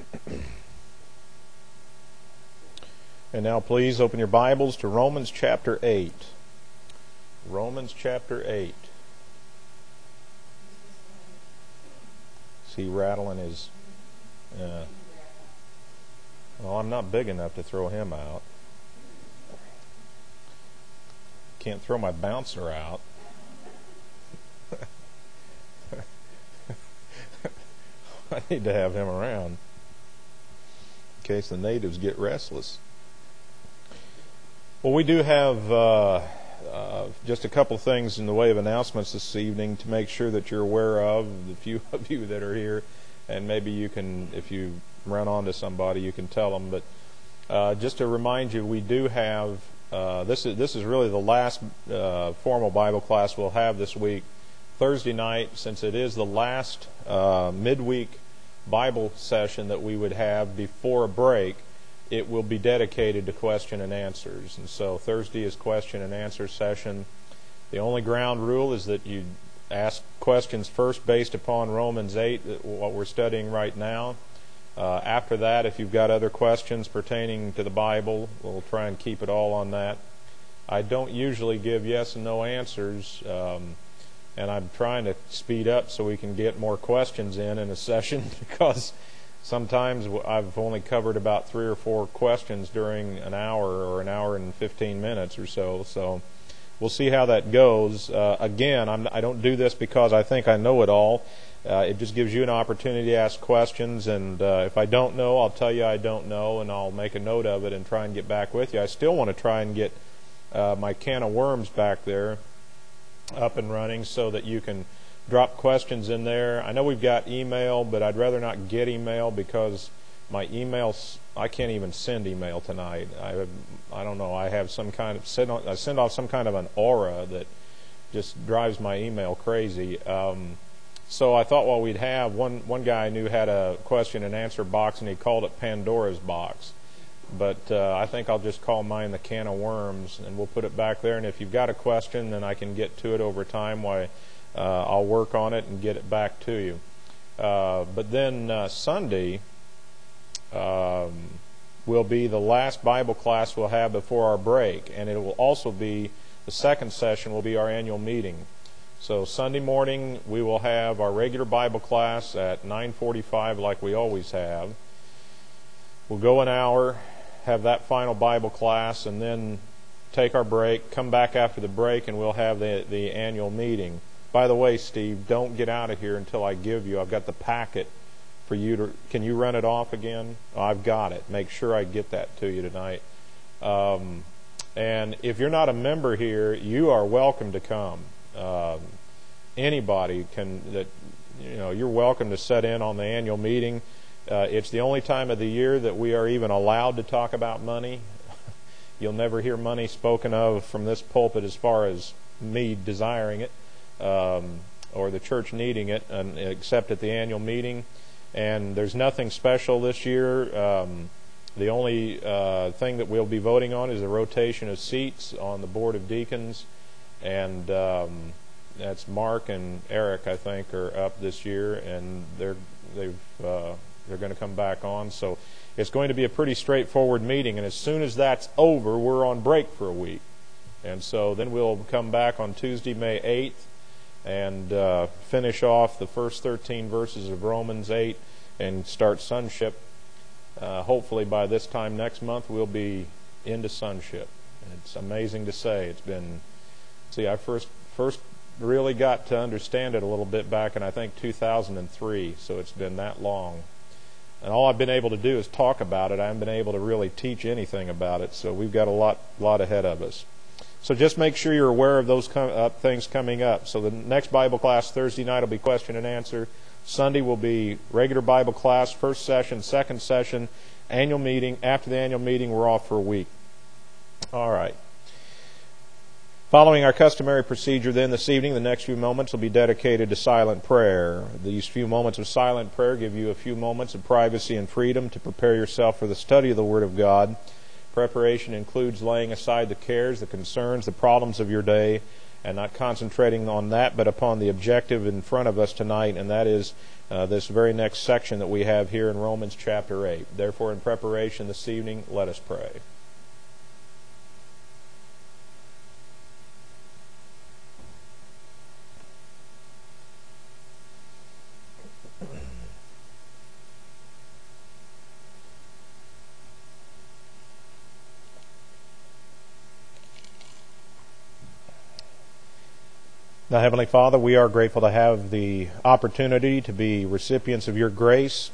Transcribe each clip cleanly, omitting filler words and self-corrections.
And now please open your Bibles to Romans chapter 8. Romans chapter 8. Is he rattling his... Well, I'm not big enough to throw him out. Can't throw my bouncer out. I need to have him around in case the natives get restless. Well, we do have just a couple things in the way of announcements this evening to make sure that you're aware of, the few of you that are here, and maybe you can, if you run onto somebody, you can tell them. But just to remind you, we do have, this is really the last formal Bible class we'll have this week. Thursday night, since it is the last midweek Bible session that we would have before a break, it will be dedicated to question and answers. And so Thursday is question and answer session. The only ground rule is that you ask questions first based upon Romans 8, what we're studying right now. After that, if you've got other questions pertaining to the Bible, we'll try and keep it all on that. I don't usually give yes and no answers, and I'm trying to speed up so we can get more questions in a session because sometimes I've only covered about 3 or 4 questions during an hour or an hour and 15 minutes or so. So we'll see how that goes. Again, I don't do this because I think I know it all. It just gives you an opportunity to ask questions, and if I don't know, I'll tell you I don't know, and I'll make a note of it and try and get back with you. I still want to try and get my can of worms back there up and running so that you can drop questions in there. I know we've got email, but I'd rather not get email because my emails, I can't even send email tonight. I don't know. I have some kind of I send off some kind of an aura that just drives my email crazy. So I thought we'd have one guy I knew had a question and answer box, and he called it Pandora's box. But I think I'll just call mine the can of worms, and we'll put it back there. And if you've got a question, then I can get to it over time. I'll work on it and get it back to you. But then Sunday will be the last Bible class we'll have before our break, and it will also be the second session will be our annual meeting. So Sunday morning we will have our regular Bible class at 9:45 like we always have. We'll go an hour, have that final Bible class, and then take our break, come back after the break, and we'll have the annual meeting. By the way, Steve, don't get out of here until I give you. I've got the packet for you to... Can you run it off again? Oh, I've got it. Make sure I get that to you tonight. And if you're not a member here, you are welcome to come. Anybody can... you're welcome to sit in on the annual meeting. It's the only time of the year that we are even allowed to talk about money. You'll never hear money spoken of from this pulpit as far as me desiring it. Or the church needing it, except at the annual meeting. And there's nothing special this year. The only thing that we'll be voting on is a rotation of seats on the Board of Deacons. And that's Mark and Eric, I think, are up this year, and they're going to come back on. So it's going to be a pretty straightforward meeting. And as soon as that's over, we're on break for a week. And so then we'll come back on Tuesday, May 8th, and finish off the first 13 verses of Romans 8 and start sonship. Hopefully by this time next month we'll be into sonship. It's amazing to say. It's been... I first really got to understand it a little bit back in, I think, 2003, so it's been that long. And all I've been able to do is talk about it. I haven't been able to really teach anything about it, so we've got a lot ahead of us. So just make sure you're aware of those things coming up. So the next Bible class Thursday night will be question and answer. Sunday will be regular Bible class, first session, second session, annual meeting. After the annual meeting, we're off for a week. All right. Following our customary procedure then this evening, the next few moments will be dedicated to silent prayer. These few moments of silent prayer give you a few moments of privacy and freedom to prepare yourself for the study of the Word of God. Preparation includes laying aside the cares, the concerns, the problems of your day, and not concentrating on that, but upon the objective in front of us tonight, and that is this very next section that we have here in Romans chapter 8. Therefore, in preparation this evening, let us pray. Now, Heavenly Father, we are grateful to have the opportunity to be recipients of your grace,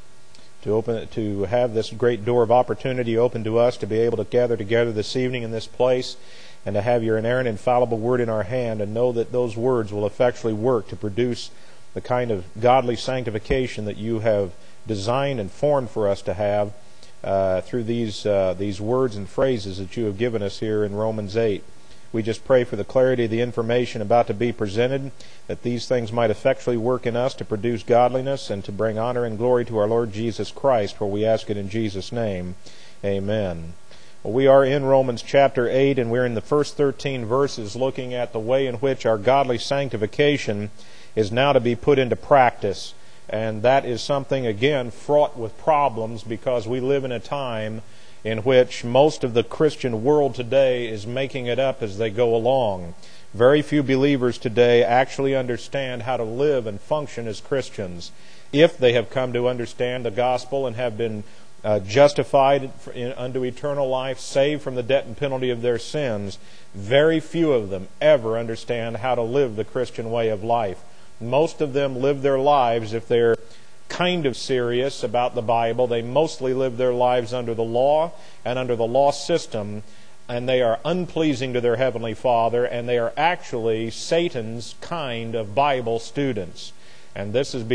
to have this great door of opportunity open to us to be able to gather together this evening in this place and to have your inerrant, infallible word in our hand and know that those words will effectually work to produce the kind of godly sanctification that you have designed and formed for us to have through these words and phrases that you have given us here in Romans 8. We just pray for the clarity of the information about to be presented, that these things might effectually work in us to produce godliness and to bring honor and glory to our Lord Jesus Christ, for we ask it in Jesus' name. Amen. Well, we are in Romans chapter 8, and we're in the first 13 verses looking at the way in which our godly sanctification is now to be put into practice. And that is something, again, fraught with problems because we live in a time in which most of the Christian world today is making it up as they go along. Very few believers today actually understand how to live and function as Christians. If they have come to understand the gospel and have been justified unto eternal life, saved from the debt and penalty of their sins, very few of them ever understand how to live the Christian way of life. Most of them live their lives, if they're kind of serious about the Bible, they mostly live their lives under the law and under the law system, and they are unpleasing to their Heavenly Father, and they are actually Satan's kind of Bible students. And this is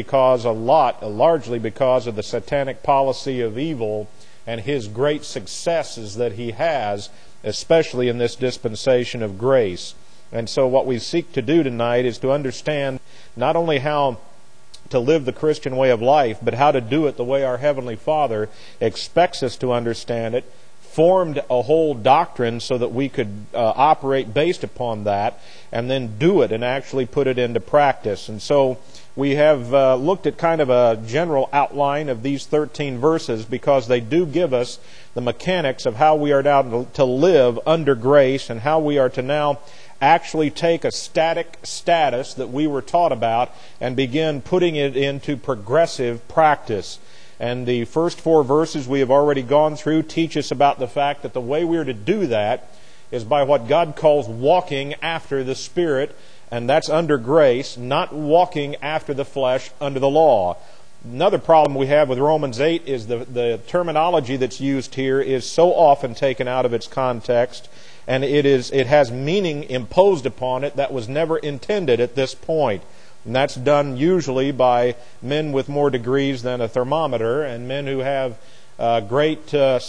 largely because of the satanic policy of evil and his great successes that he has, especially in this dispensation of grace. And so what we seek to do tonight is to understand not only how to live the Christian way of life, but how to do it the way our Heavenly Father expects us to understand it, formed a whole doctrine so that we could operate based upon that, and then do it and actually put it into practice. And so we have looked at kind of a general outline of these 13 verses because they do give us the mechanics of how we are now to live under grace and how we are to now actually take a static status that we were taught about and begin putting it into progressive practice. And the first 4 verses we have already gone through teach us about the fact that the way we are to do that is by what God calls walking after the Spirit, and that's under grace, not walking after the flesh under the law. Another problem we have with Romans 8 is the terminology that's used here is so often taken out of its context, and it has meaning imposed upon it that was never intended at this point. And that's done usually by men with more degrees than a thermometer and men who have great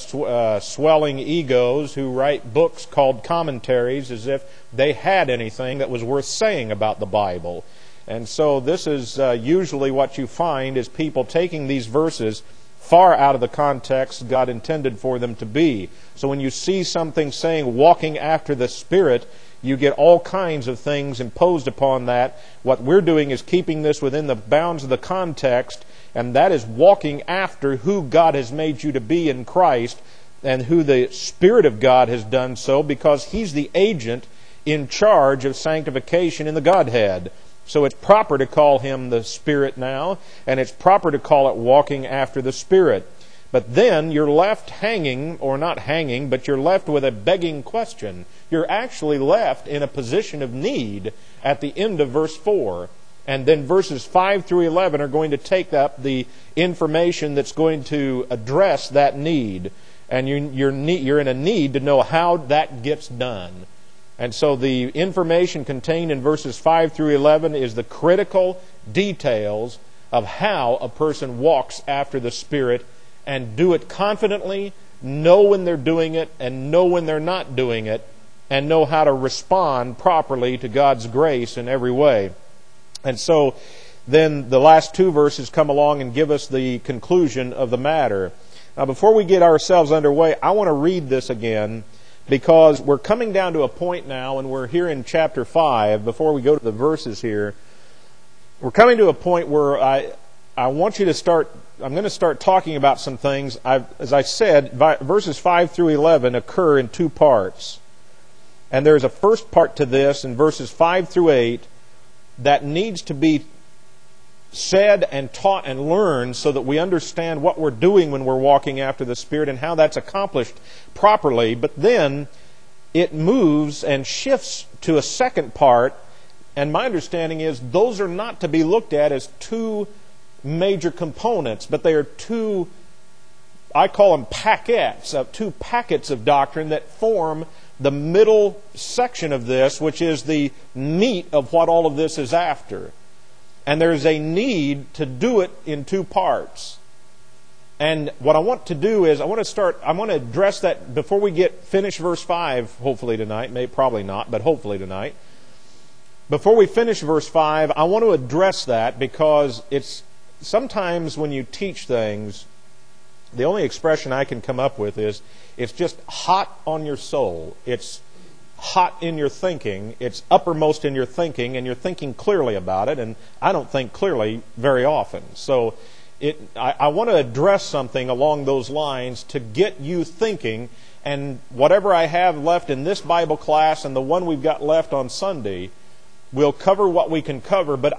swelling egos who write books called commentaries as if they had anything that was worth saying about the Bible. And so this is usually what you find is people taking these verses far out of the context God intended for them to be. So when you see something saying walking after the Spirit, you get all kinds of things imposed upon that. What we're doing is keeping this within the bounds of the context, and that is walking after who God has made you to be in Christ and who the Spirit of God has done so, because He's the agent in charge of sanctification in the Godhead. So it's proper to call Him the Spirit now, and it's proper to call it walking after the Spirit. But then you're left hanging, or not hanging, but you're left with a begging question. You're actually left in a position of need at the end of verse 4. And then verses 5 through 11 are going to take up the information that's going to address that need. And you're in a need to know how that gets done. And so the information contained in verses 5 through 11 is the critical details of how a person walks after the Spirit and do it confidently, know when they're doing it and know when they're not doing it, and know how to respond properly to God's grace in every way. And so then the last 2 verses come along and give us the conclusion of the matter. Now before we get ourselves underway, I want to read this again because we're coming down to a point now, and we're here in chapter 5, before we go to the verses here, we're coming to a point where I want you to start, I'm going to start talking about some things. As I said, verses 5 through 11 occur in two parts. And there's a first part to this in verses 5 through 8 that needs to be said and taught and learned so that we understand what we're doing when we're walking after the Spirit and how that's accomplished properly. But then it moves and shifts to a second part, and my understanding is those are not to be looked at as two major components, but they are two, I call them packets, two packets of doctrine that form the middle section of this, which is the meat of what all of this is after. And there's a need to do it in two parts. And what I want to do is I want to address that before we finish verse 5, hopefully tonight, probably not, but hopefully tonight. Before we finish verse 5, I want to address that because it's sometimes when you teach things, the only expression I can come up with is it's just hot on your soul. It's hot in your thinking. It's uppermost in your thinking, and you're thinking clearly about it, and I don't think clearly very often. So I want to address something along those lines to get you thinking, and whatever I have left in this Bible class and the one we've got left on Sunday, we'll cover what we can cover, but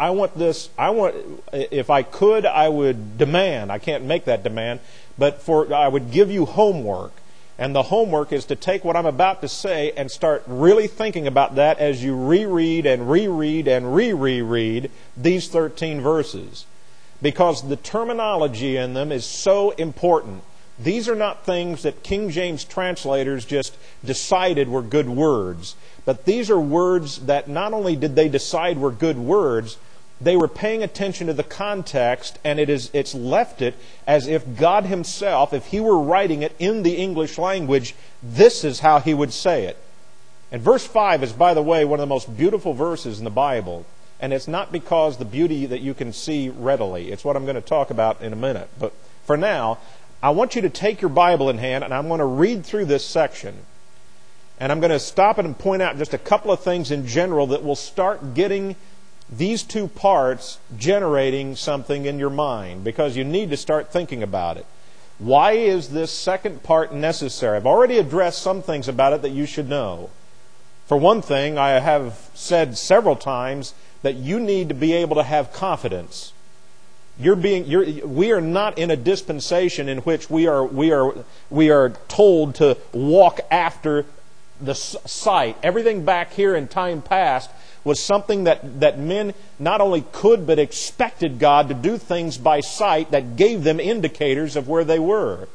if I could, I would demand, I can't make that demand, but I would give you homework. And the homework is to take what I'm about to say and start really thinking about that as you reread and reread and re-reread these 13 verses. Because the terminology in them is so important. These are not things that King James translators just decided were good words. But these are words that not only did they decide were good words, they were paying attention to the context, and it's left it as if God Himself, if He were writing it in the English language, this is how He would say it. And verse 5 is, by the way, one of the most beautiful verses in the Bible. And it's not because the beauty that you can see readily. It's what I'm going to talk about in a minute. But for now, I want you to take your Bible in hand, and I'm going to read through this section. And I'm going to stop it and point out just a couple of things in general that will start getting these two parts generating something in your mind, because you need to start thinking about it. Why is this second part necessary? I've already addressed some things about it that you should know. For one thing, I have said several times that you need to be able to have confidence. We are not in a dispensation in which we are told to walk after the sight. Everything back here in time past was something that men not only could but expected God to do things by sight that gave them indicators of where they were.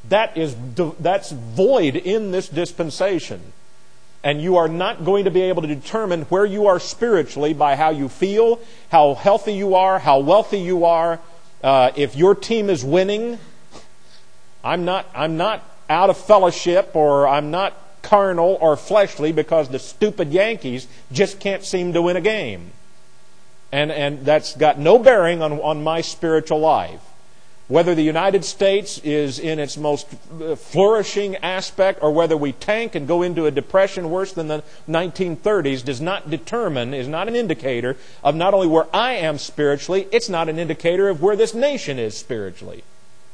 That's void in this dispensation. And you are not going to be able to determine where you are spiritually by how you feel, how healthy you are, how wealthy you are. If your team is winning, I'm not out of fellowship, or I'm not carnal or fleshly because the stupid Yankees just can't seem to win a game. And that's got no bearing on my spiritual life. Whether the United States is in its most flourishing aspect or whether we tank and go into a depression worse than the 1930s is not an indicator of not only where I am spiritually, it's not an indicator of where this nation is spiritually.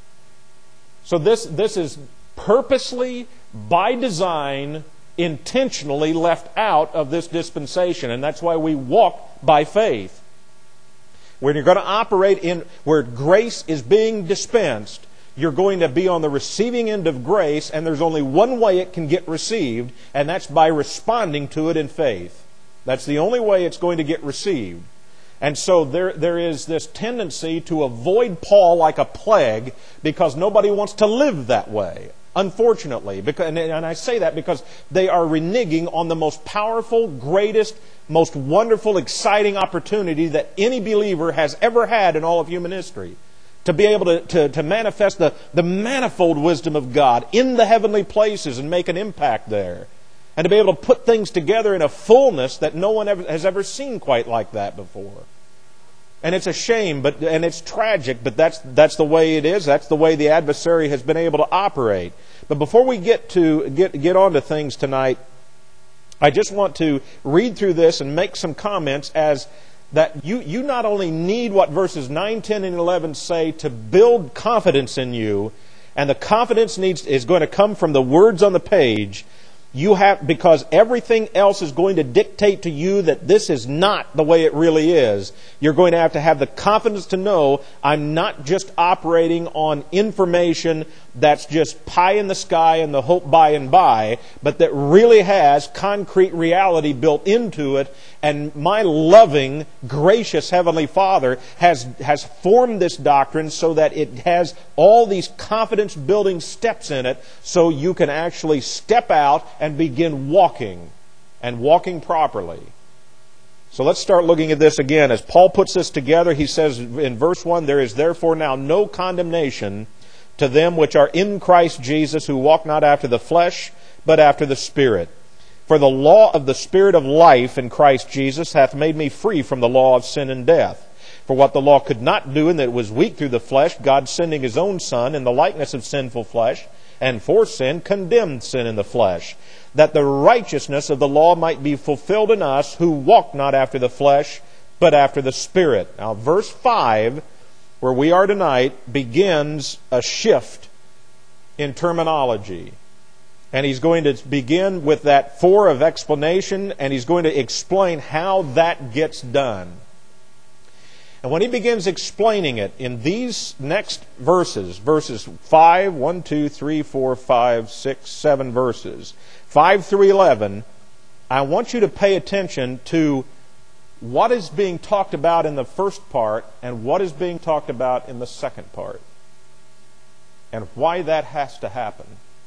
So this is purposely, by design, intentionally left out of this dispensation. And that's why we walk by faith. When you're going to operate in where grace is being dispensed, you're going to be on the receiving end of grace, and there's only one way it can get received, and that's by responding to it in faith. That's the only way it's going to get received. And so there is this tendency to avoid Paul like a plague because nobody wants to live that way, unfortunately. And I say that because they are reneging on the most powerful, greatest, most wonderful, exciting opportunity that any believer has ever had in all of human history. To be able to manifest the manifold wisdom of God in the heavenly places and make an impact there. And to be able to put things together in a fullness that no one has ever seen quite like that before. And it's a shame, and it's tragic, but that's the way it is. That's the way the adversary has been able to operate. But before we get on to things tonight, I just want to read through this and make some comments as that you not only need what verses 9, 10, and 11 say to build confidence in you, and the confidence is going to come from the words on the page. Because everything else is going to dictate to you that this is not the way it really is. You're going to have the confidence to know I'm not just operating on information that's just pie in the sky and the hope by and by, but that really has concrete reality built into it. And my loving, gracious Heavenly Father has formed this doctrine so that it has all these confidence-building steps in it, so you can actually step out and begin walking, and walking properly. So let's start looking at this again. As Paul puts this together, he says in verse 1, "There is therefore now no condemnation to them which are in Christ Jesus, who walk not after the flesh, but after the Spirit. For the law of the Spirit of life in Christ Jesus hath made me free from the law of sin and death. For what the law could not do, and that it was weak through the flesh, God sending His own Son in the likeness of sinful flesh, and for sin condemned sin in the flesh, that the righteousness of the law might be fulfilled in us, who walk not after the flesh, but after the Spirit." Now, verse 5, where we are tonight, begins a shift in terminology. And he's going to begin with that 4 of explanation, and he's going to explain how that gets done. And when he begins explaining it in these next verses 5, 1, 2, 3, 4, 5, 6, 7 verses, 5 through 11, I want you to pay attention to what is being talked about in the first part and what is being talked about in the second part, and why that has to happen.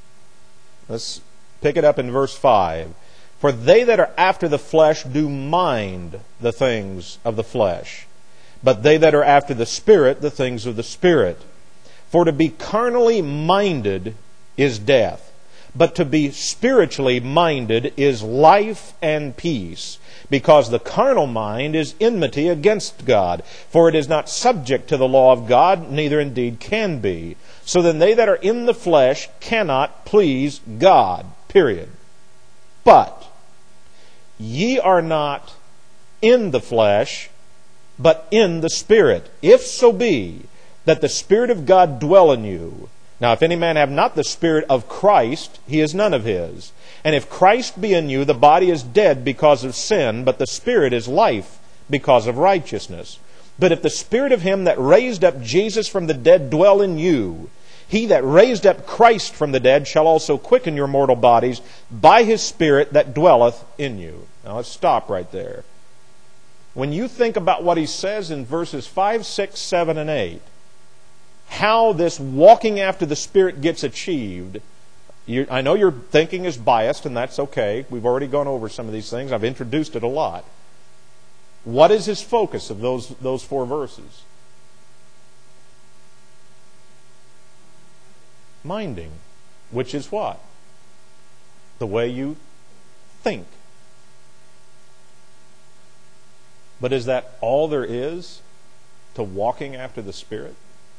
Let's pick it up in verse 5. "For they that are after the flesh do mind the things of the flesh, but they that are after the Spirit, the things of the Spirit. For to be carnally minded is death, but to be spiritually minded is life and peace. Because the carnal mind is enmity against God, for it is not subject to the law of God, neither indeed can be. So then they that are in the flesh cannot please God." Period. "But ye are not in the flesh, but in the Spirit, if so be that the Spirit of God dwell in you. Now if any man have not the Spirit of Christ, he is none of His. And if Christ be in you, the body is dead because of sin, but the Spirit is life because of righteousness. But if the Spirit of Him that raised up Jesus from the dead dwell in you, He that raised up Christ from the dead shall also quicken your mortal bodies by His Spirit that dwelleth in you." Now let's stop right there. When you think about what he says in verses 5, 6, 7, and 8, how this walking after the Spirit gets achieved, I know your thinking is biased, and that's okay. We've already gone over some of these things. I've introduced it a lot. What is his focus of those 4 verses? Minding, which is what? The way you think. But is that all there is to walking after the Spirit?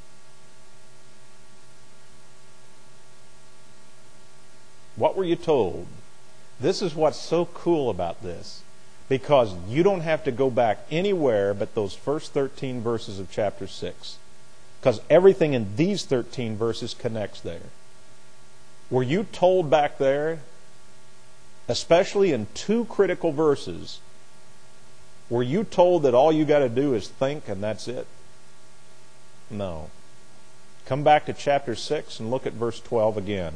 What were you told? This is what's so cool about this, because you don't have to go back anywhere but those first 13 verses of chapter 6, because everything in these 13 verses connects there. Were you told back there, especially in 2 critical verses, were you told that all you got to do is think and that's it? No. Come back to chapter 6 and look at verse 12 again.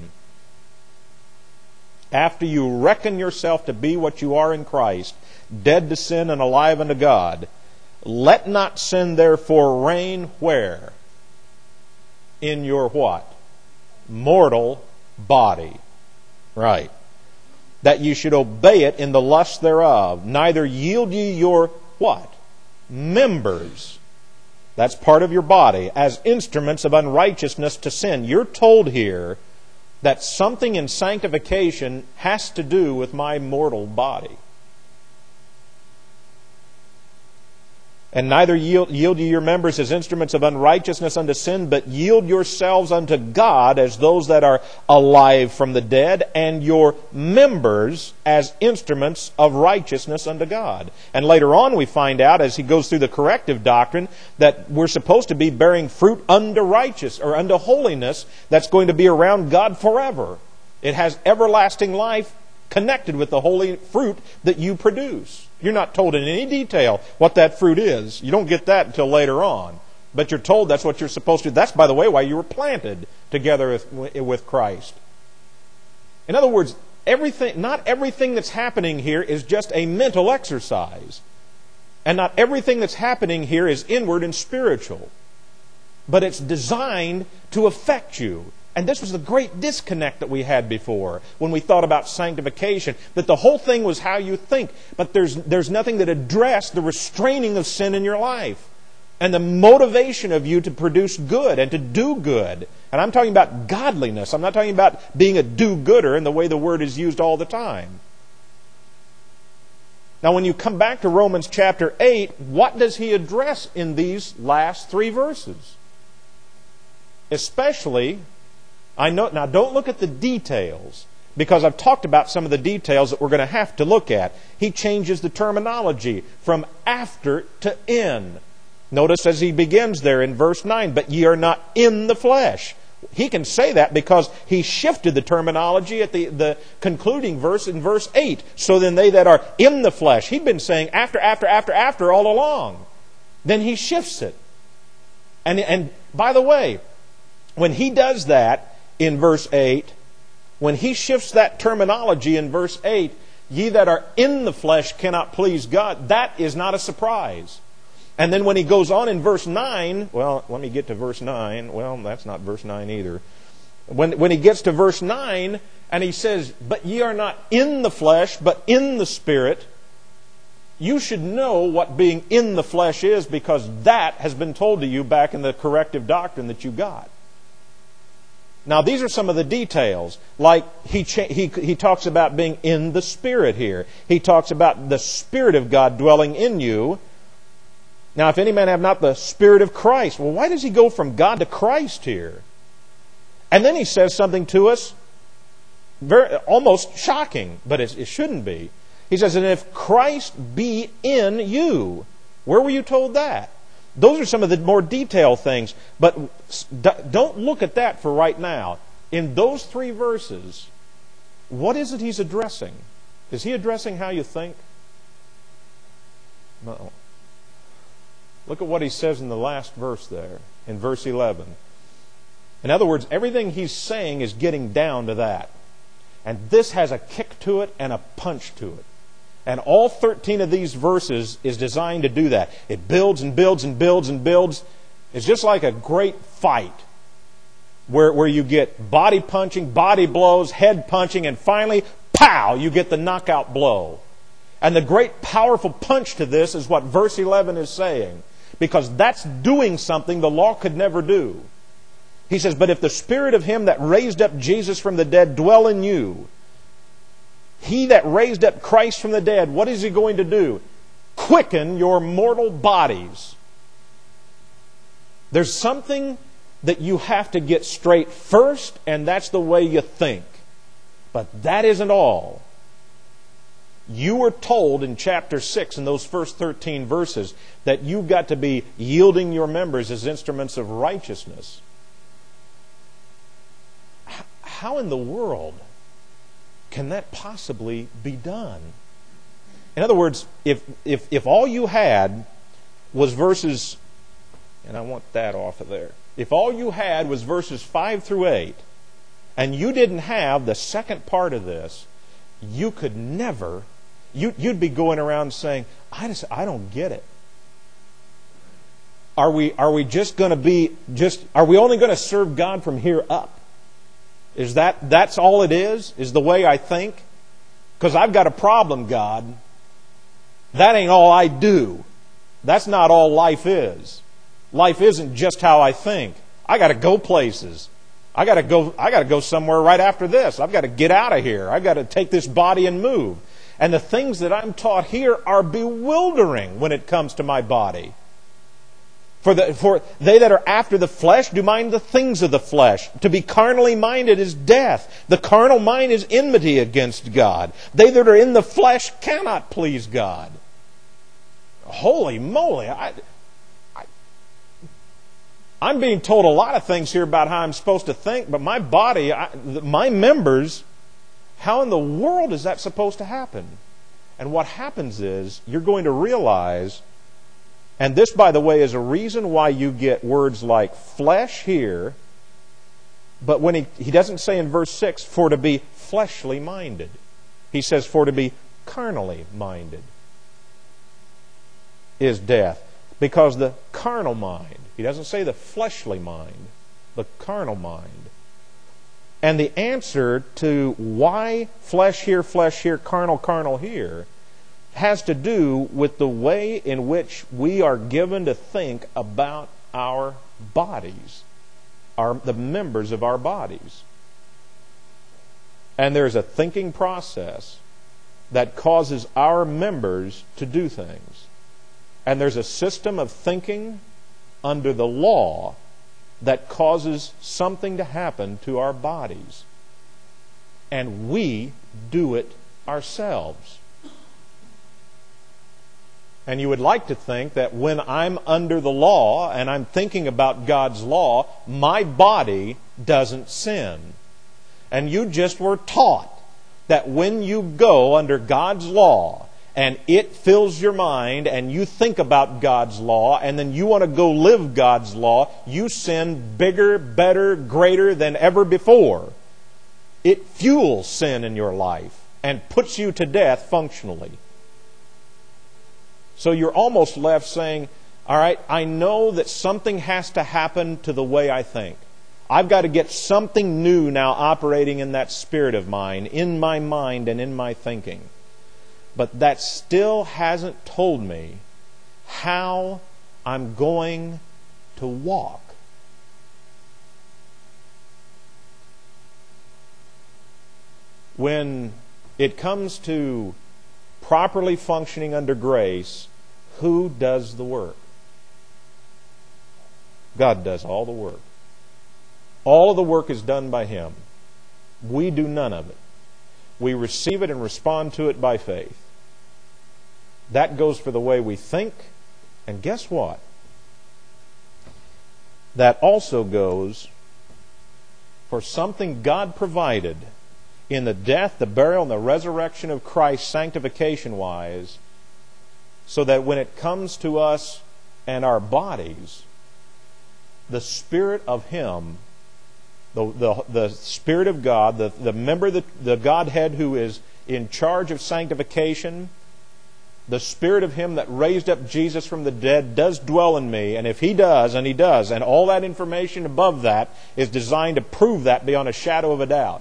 "After you reckon yourself to be what you are in Christ, dead to sin and alive unto God, let not sin therefore reign" where? In your what? Mortal body. Right. "That you should obey it in the lust thereof. Neither yield ye your" what? Members. That's part of your body. "As instruments of unrighteousness to sin." You're told here that something in sanctification has to do with my mortal body. And neither yield ye your members as instruments of unrighteousness unto sin, but yield yourselves unto God as those that are alive from the dead, and your members as instruments of righteousness unto God. And later on we find out, as he goes through the corrective doctrine, that we're supposed to be bearing fruit unto righteousness, or unto holiness, that's going to be around God forever. It has everlasting life connected with the holy fruit that you produce. You're not told in any detail what that fruit is. You don't get that until later on. But you're told that's what you're supposed to do. That's, by the way, why you were planted together with Christ. In other words, not everything that's happening here is just a mental exercise. And not everything that's happening here is inward and spiritual. But it's designed to affect you. And this was the great disconnect that we had before when we thought about sanctification, that the whole thing was how you think, but there's nothing that addressed the restraining of sin in your life and the motivation of you to produce good and to do good. And I'm talking about godliness. I'm not talking about being a do-gooder in the way the word is used all the time. Now, when you come back to Romans chapter 8, what does he address in these last 3 verses? Especially, now don't look at the details, because I've talked about some of the details that we're going to have to look at. He changes the terminology from after to in. Notice as he begins there in verse 9, but ye are not in the flesh. He can say that because he shifted the terminology at the concluding verse in verse 8. So then they that are in the flesh. He'd been saying after all along. Then he shifts it. And by the way, when he does that, in verse 8, when he shifts that terminology in verse 8, ye that are in the flesh cannot please God, that is not a surprise. And then when he goes on in verse 9, well, let me get to verse 9. Well, that's not verse 9 either. When he gets to verse 9, and he says, but ye are not in the flesh, but in the Spirit, you should know what being in the flesh is, because that has been told to you back in the corrective doctrine that you got. Now, these are some of the details. Like, he talks about being in the Spirit here. He talks about the Spirit of God dwelling in you. Now, if any man have not the Spirit of Christ, well, why does he go from God to Christ here? And then he says something to us almost shocking, but it shouldn't be. He says, and if Christ be in you, where were you told that? Those are some of the more detailed things, but don't look at that for right now. In those 3 verses, what is it he's addressing? Is he addressing how you think? No. Look at what he says in the last verse there, in verse 11. In other words, everything he's saying is getting down to that. And this has a kick to it and a punch to it. And all 13 of these verses is designed to do that. It builds and builds and builds and builds. It's just like a great fight where you get body punching, body blows, head punching, and finally, pow, you get the knockout blow. And the great powerful punch to this is what verse 11 is saying, because that's doing something the law could never do. He says, but if the Spirit of Him that raised up Jesus from the dead dwell in you, He that raised up Christ from the dead, what is He going to do? Quicken your mortal bodies. There's something that you have to get straight first, and that's the way you think. But that isn't all. You were told in chapter 6, in those first 13 verses, that you've got to be yielding your members as instruments of righteousness. How in the world can that possibly be done? In other words, if all you had was verses, and I want that off of there. If all you had was verses 5 through 8, and you didn't have the second part of this, you could never, you'd be going around saying, I don't get it. Are we just going to be, are we only going to serve God from here up? That's all it is the way I think? Because I've got a problem, God. That ain't all I do. That's not all life is. Life isn't just how I think. I got to go places. I got to go somewhere right after this. I've got to get out of here. I've got to take this body and move. And the things that I'm taught here are bewildering when it comes to my body. For they that are after the flesh do mind the things of the flesh. To be carnally minded is death. The carnal mind is enmity against God. They that are in the flesh cannot please God. Holy moly! I'm being told a lot of things here about how I'm supposed to think, but my body, my members, how in the world is that supposed to happen? And what happens is, you're going to realize, and this, by the way, is a reason why you get words like flesh here, but when he doesn't say in verse 6, for to be fleshly minded. He says, for to be carnally minded is death. Because the carnal mind, he doesn't say the fleshly mind, the carnal mind. And the answer to why flesh here, carnal here, has to do with the way in which we are given to think about our bodies, the members of our bodies. And there's a thinking process that causes our members to do things. And there's a system of thinking under the law that causes something to happen to our bodies. And we do it ourselves. And you would like to think that when I'm under the law and I'm thinking about God's law, my body doesn't sin. And you just were taught that when you go under God's law, and it fills your mind, and you think about God's law, and then you want to go live God's law, you sin bigger, better, greater than ever before. It fuels sin in your life and puts you to death functionally. So you're almost left saying, all right, I know that something has to happen to the way I think. I've got to get something new now operating in that spirit of mine, in my mind and in my thinking. But that still hasn't told me how I'm going to walk. When it comes to properly functioning under grace, who does the work? God does all the work. All of the work is done by Him. We do none of it. We receive it and respond to it by faith. That goes for the way we think. And guess what? That also goes for something God provided in the death, the burial, and the resurrection of Christ, sanctification-wise, so that when it comes to us and our bodies, the Spirit of Him, the Spirit of God, the member, the Godhead who is in charge of sanctification, the Spirit of Him that raised up Jesus from the dead does dwell in me. And if He does, and He does, and all that information above that is designed to prove that beyond a shadow of a doubt,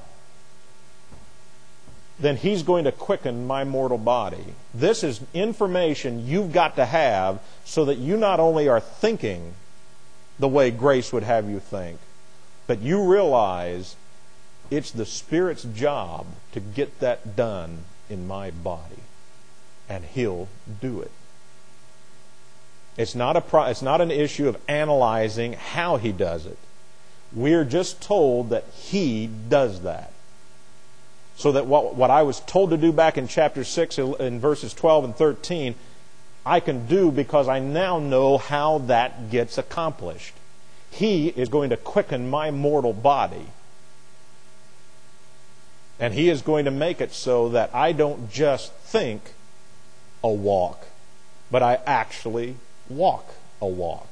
then He's going to quicken my mortal body. This is information you've got to have so that you not only are thinking the way grace would have you think, but you realize it's the Spirit's job to get that done in my body. And He'll do it. It's not an issue of analyzing how He does it. We're just told that He does that. So that what I was told to do back in chapter 6 in verses 12 and 13, I can do because I now know how that gets accomplished. He is going to quicken my mortal body. And He is going to make it so that I don't just think a walk, but I actually walk a walk.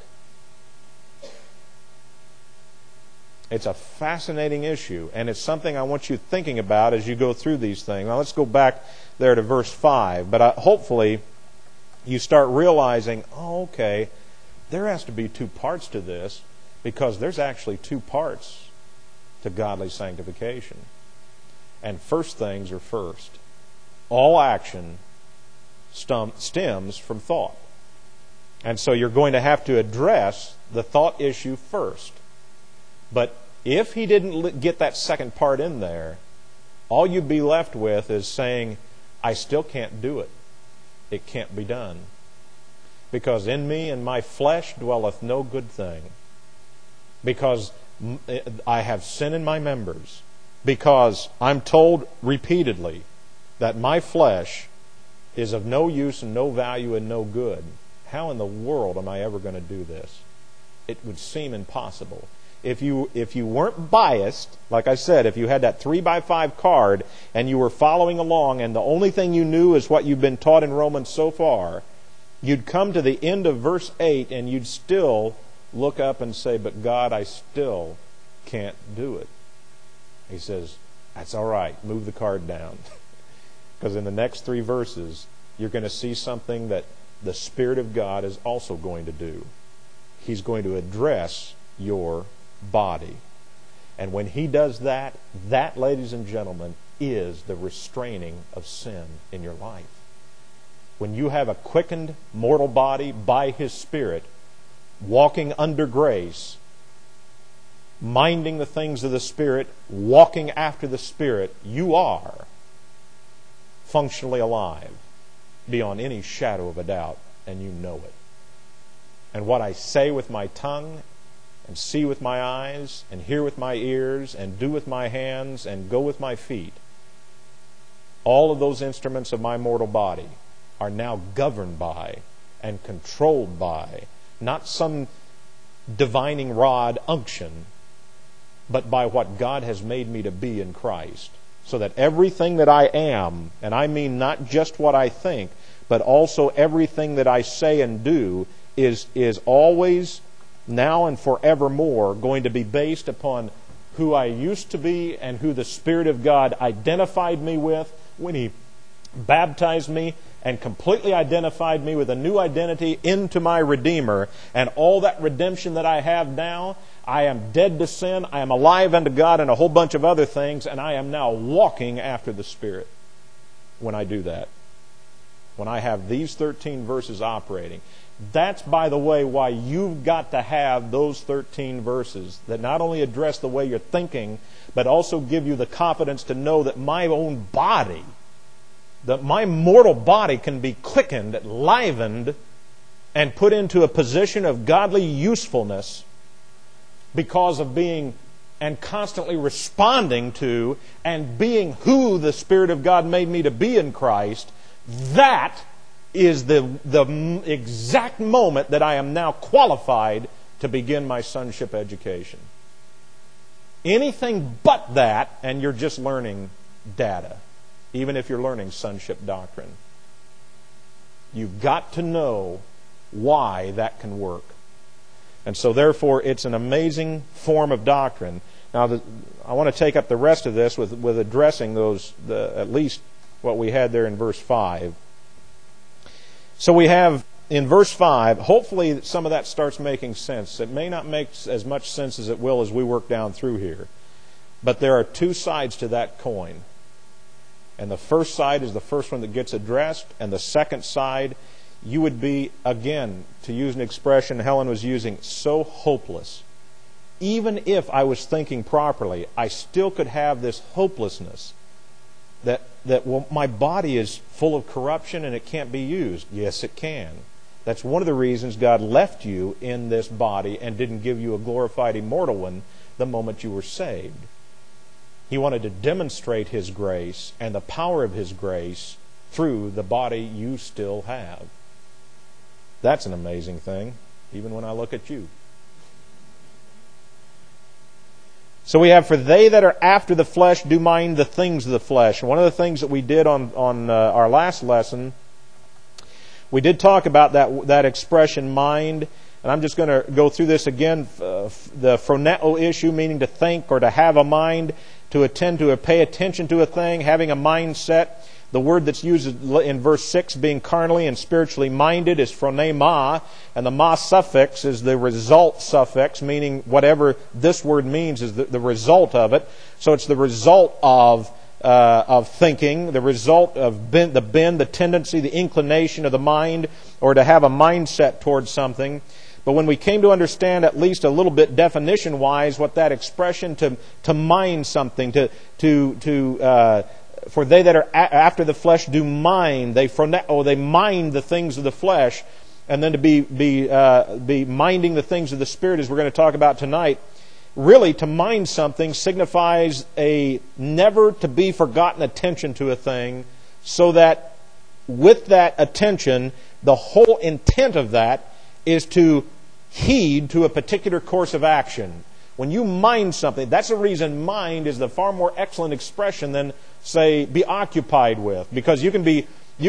It's a fascinating issue, and it's something I want you thinking about as you go through these things. Now let's go back there to verse 5, but hopefully you start realizing, oh, okay, there has to be two parts to this, because there's actually two parts to godly sanctification. And first things are first. All action stems from thought. And so you're going to have to address the thought issue first. But if he didn't get that second part in there, all you'd be left with is saying, I still can't do it. It can't be done. Because in me and my flesh dwelleth no good thing. Because I have sin in my members. Because I'm told repeatedly that my flesh is of no use and no value and no good. How in the world am I ever going to do this? It would seem impossible. If you weren't biased, like I said, if you had that 3x5 card and you were following along and the only thing you knew is what you've been taught in Romans so far, you'd come to the end of verse 8 and you'd still look up and say, but God, I still can't do it. He says, that's all right, move the card down. Because in the next 3 verses, you're going to see something that the Spirit of God is also going to do. He's going to address your body. And when He does that, that, ladies and gentlemen, is the restraining of sin in your life. When you have a quickened mortal body by His Spirit, walking under grace, minding the things of the Spirit, walking after the Spirit, you are functionally alive beyond any shadow of a doubt, and you know it. And what I say with my tongue, and see with my eyes, and hear with my ears, and do with my hands, and go with my feet, all of those instruments of my mortal body are now governed by and controlled by not some divining rod unction, but by what God has made me to be in Christ. So that everything that I am, and I mean not just what I think, but also everything that I say and do, is always, now and forevermore, going to be based upon who I used to be and who the Spirit of God identified me with when He baptized me and completely identified me with a new identity into my Redeemer. And all that redemption that I have now, I am dead to sin, I am alive unto God and a whole bunch of other things, and I am now walking after the Spirit when I do that. When I have these 13 verses operating. That's, by the way, why you've got to have those 13 verses that not only address the way you're thinking, but also give you the confidence to know that my own body, that my mortal body can be quickened, livened, and put into a position of godly usefulness because of being and constantly responding to and being who the Spirit of God made me to be in Christ. That is the exact moment that I am now qualified to begin my sonship education. Anything but that, and you're just learning data, even if you're learning sonship doctrine. You've got to know why that can work. And so therefore, it's an amazing form of doctrine. Now, I want to take up the rest of this with addressing those, at least what we had there in verse 5. So we have in verse 5, hopefully some of that starts making sense. It may not make as much sense as it will as we work down through here. But there are 2 sides to that coin. And the first side is the first one that gets addressed, and the second side, you would be, again, to use an expression Helen was using, so hopeless. Even if I was thinking properly, I still could have this hopelessness that well, my body is full of corruption and it can't be used. Yes, it can. That's one of the reasons God left you in this body and didn't give you a glorified immortal one the moment you were saved. He wanted to demonstrate His grace and the power of His grace through the body you still have. That's an amazing thing, even when I look at you. So we have, for they that are after the flesh do mind the things of the flesh. And one of the things that we did on our last lesson, we did talk about that expression, mind. And I'm just going to go through this again. The phroneo issue, meaning to think or to have a mind, to attend to or pay attention to a thing, having a mindset. The word that's used in verse 6, being carnally and spiritually minded, is phronema, and the ma suffix is the result suffix, meaning whatever this word means is the result of it. So it's the result of thinking, the result of the tendency, the inclination of the mind, or to have a mindset towards something. But when we came to understand, at least a little bit definition-wise, what that expression to mind something, for they that are after the flesh do mind, they mind the things of the flesh. and then to be minding the things of the Spirit, as we're going to talk about tonight. Really, to mind something signifies a never to be forgotten attention to a thing, so that with that attention, the whole intent of that is to heed to a particular course of action. When you mind something, that's the reason mind is the far more excellent expression than, say, be occupied with. Because you can be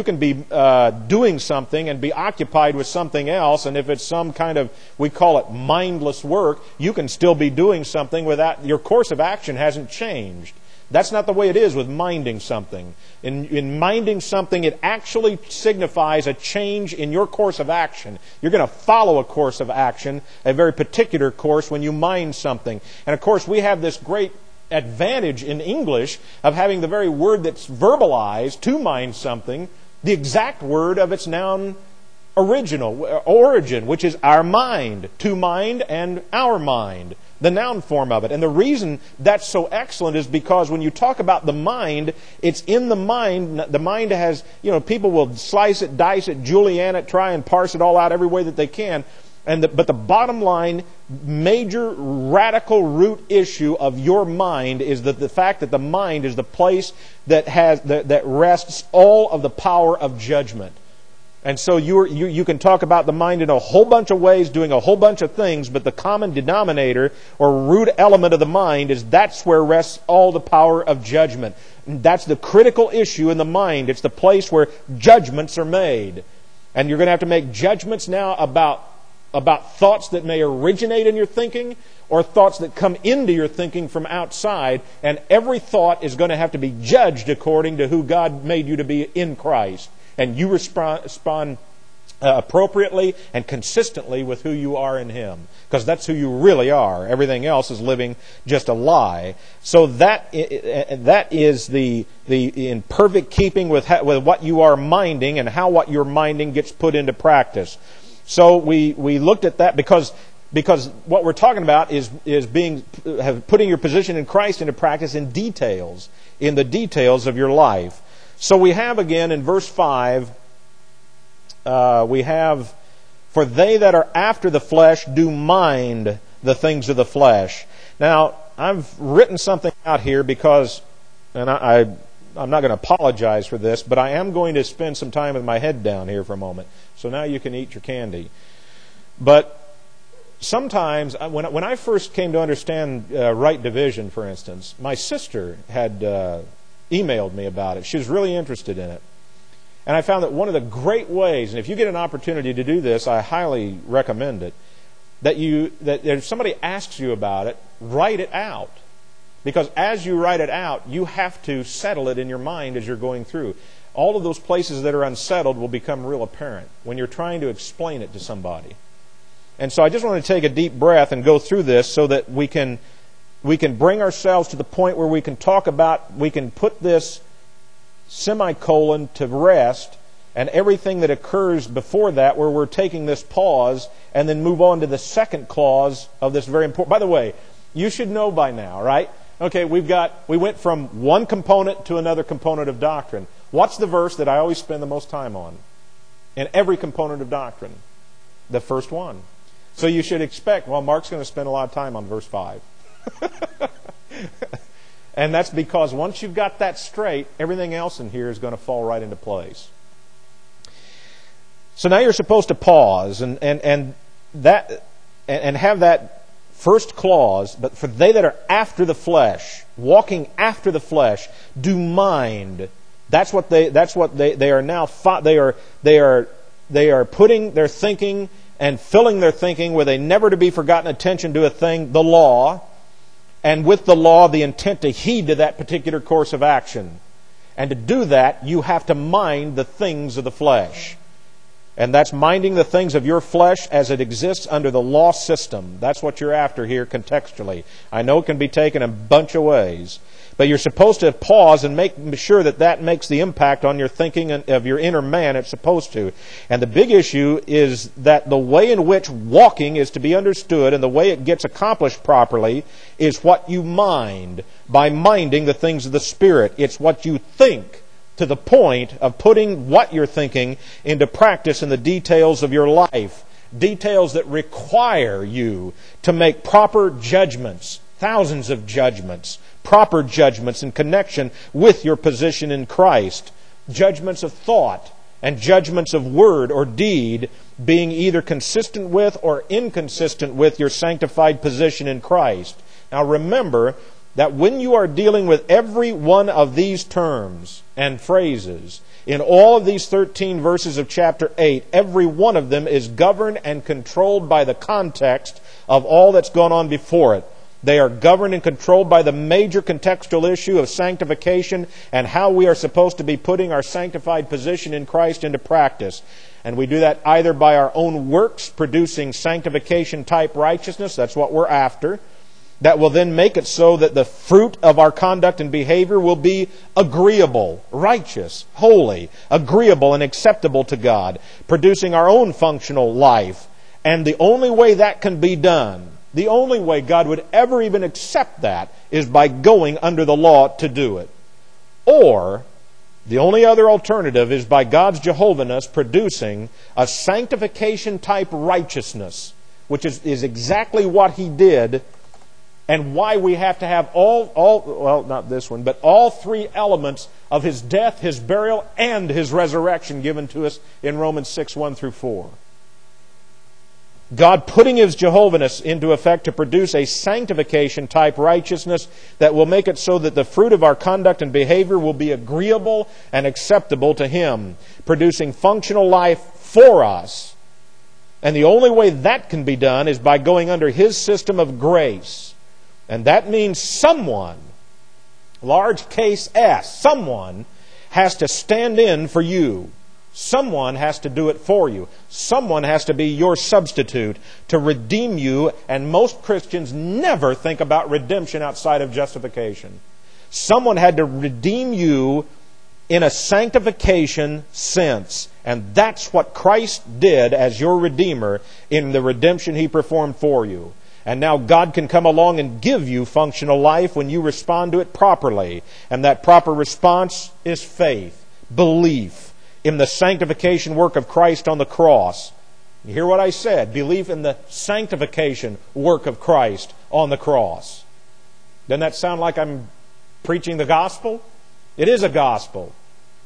doing something and be occupied with something else, and if it's some kind of, we call it mindless work, you can still be doing something without, your course of action hasn't changed. That's not the way it is with minding something. In minding something, it actually signifies a change in your course of action. You're going to follow a course of action, a very particular course, when you mind something. And of course, we have this great advantage in English of having the very word that's verbalized to mind something, the exact word of its noun origin, which is our mind, to mind and our mind, the noun form of it. And the reason that's so excellent is because when you talk about the mind, it's in the mind. The mind has, people will slice it, dice it, julienne it, try and parse it all out every way that they can. But the bottom line, major radical root issue of your mind is that the fact that the mind is the place that rests all of the power of judgment. And so you can talk about the mind in a whole bunch of ways, doing a whole bunch of things, but the common denominator or root element of the mind is that's where rests all the power of judgment. And that's the critical issue in the mind. It's the place where judgments are made. And you're going to have to make judgments now about thoughts that may originate in your thinking or thoughts that come into your thinking from outside. And every thought is going to have to be judged according to who God made you to be in Christ. And you respond appropriately and consistently with who you are in Him. Because that's who you really are. Everything else is living just a lie. So that is the in perfect keeping with what you are minding and how what you're minding gets put into practice. So we looked at that because what we're talking about is putting your position in Christ into practice in the details of your life. So we have again in verse 5, we have, for they that are after the flesh do mind the things of the flesh. Now, I've written something out here because, and I'm not going to apologize for this, but I am going to spend some time with my head down here for a moment. So now you can eat your candy. But sometimes, when I first came to understand right division, for instance, my sister had emailed me about it. She was really interested in it. And I found that one of the great ways, and if you get an opportunity to do this, I highly recommend it, that if somebody asks you about it, write it out. Because as you write it out, you have to settle it in your mind as you're going through. All of those places that are unsettled will become real apparent when you're trying to explain it to somebody. And so I just want to take a deep breath and go through this so that we can bring ourselves to the point where we can put this semicolon to rest, and everything that occurs before that, where we're taking this pause and then move on to the second clause of this very important. By the way, you should know by now, right? Okay, we went from one component to another component of doctrine. What's the verse that I always spend the most time on in every component of doctrine? The first one. So you should expect, Mark's going to spend a lot of time on verse 5. And that's because once you've got that straight, everything else in here is going to fall right into place. So now you're supposed to pause and have that first clause, but for they that are after the flesh, walking after the flesh, do mind. That's what they are now. They are putting their thinking and filling their thinking with a never to be forgotten attention to a thing, the law, and with the law the intent to heed to that particular course of action. And to do that, you have to mind the things of the flesh. And that's minding the things of your flesh as it exists under the law system. That's what you're after here contextually. I know it can be taken a bunch of ways. But you're supposed to pause and make sure that makes the impact on your thinking of your inner man. It's supposed to. And the big issue is that the way in which walking is to be understood and the way it gets accomplished properly is what you mind by minding the things of the Spirit. It's what you think to the point of putting what you're thinking into practice in the details of your life. Details that require you to make proper judgments, thousands of judgments, proper judgments in connection with your position in Christ. Judgments of thought and judgments of word or deed being either consistent with or inconsistent with your sanctified position in Christ. Now remember that when you are dealing with every one of these terms and phrases, in all of these 13 verses of chapter 8, every one of them is governed and controlled by the context of all that's gone on before it. They are governed and controlled by the major contextual issue of sanctification and how we are supposed to be putting our sanctified position in Christ into practice. And we do that either by our own works, producing sanctification-type righteousness, that's what we're after, that will then make it so that the fruit of our conduct and behavior will be agreeable, righteous, holy, agreeable and acceptable to God, producing our own functional life. And the only way that can be done, the only way God would ever even accept that, is by going under the law to do it. Or, the only other alternative is by God's Jehovahness producing a sanctification-type righteousness, which is exactly what He did, and why we have to have not this one, but all three elements of His death, His burial, and His resurrection given to us in Romans 6, 1 through 4. God putting His Jehovahness into effect to produce a sanctification-type righteousness that will make it so that the fruit of our conduct and behavior will be agreeable and acceptable to Him, producing functional life for us. And the only way that can be done is by going under His system of grace. And that means someone, large case S, someone has to stand in for you. Someone has to do it for you. Someone has to be your substitute to redeem you. And most Christians never think about redemption outside of justification. Someone had to redeem you in a sanctification sense. And that's what Christ did as your Redeemer in the redemption He performed for you. And now God can come along and give you functional life when you respond to it properly. And that proper response is faith, belief in the sanctification work of Christ on the cross. You hear what I said? Belief in the sanctification work of Christ on the cross. Doesn't that sound like I'm preaching the gospel? It is a gospel.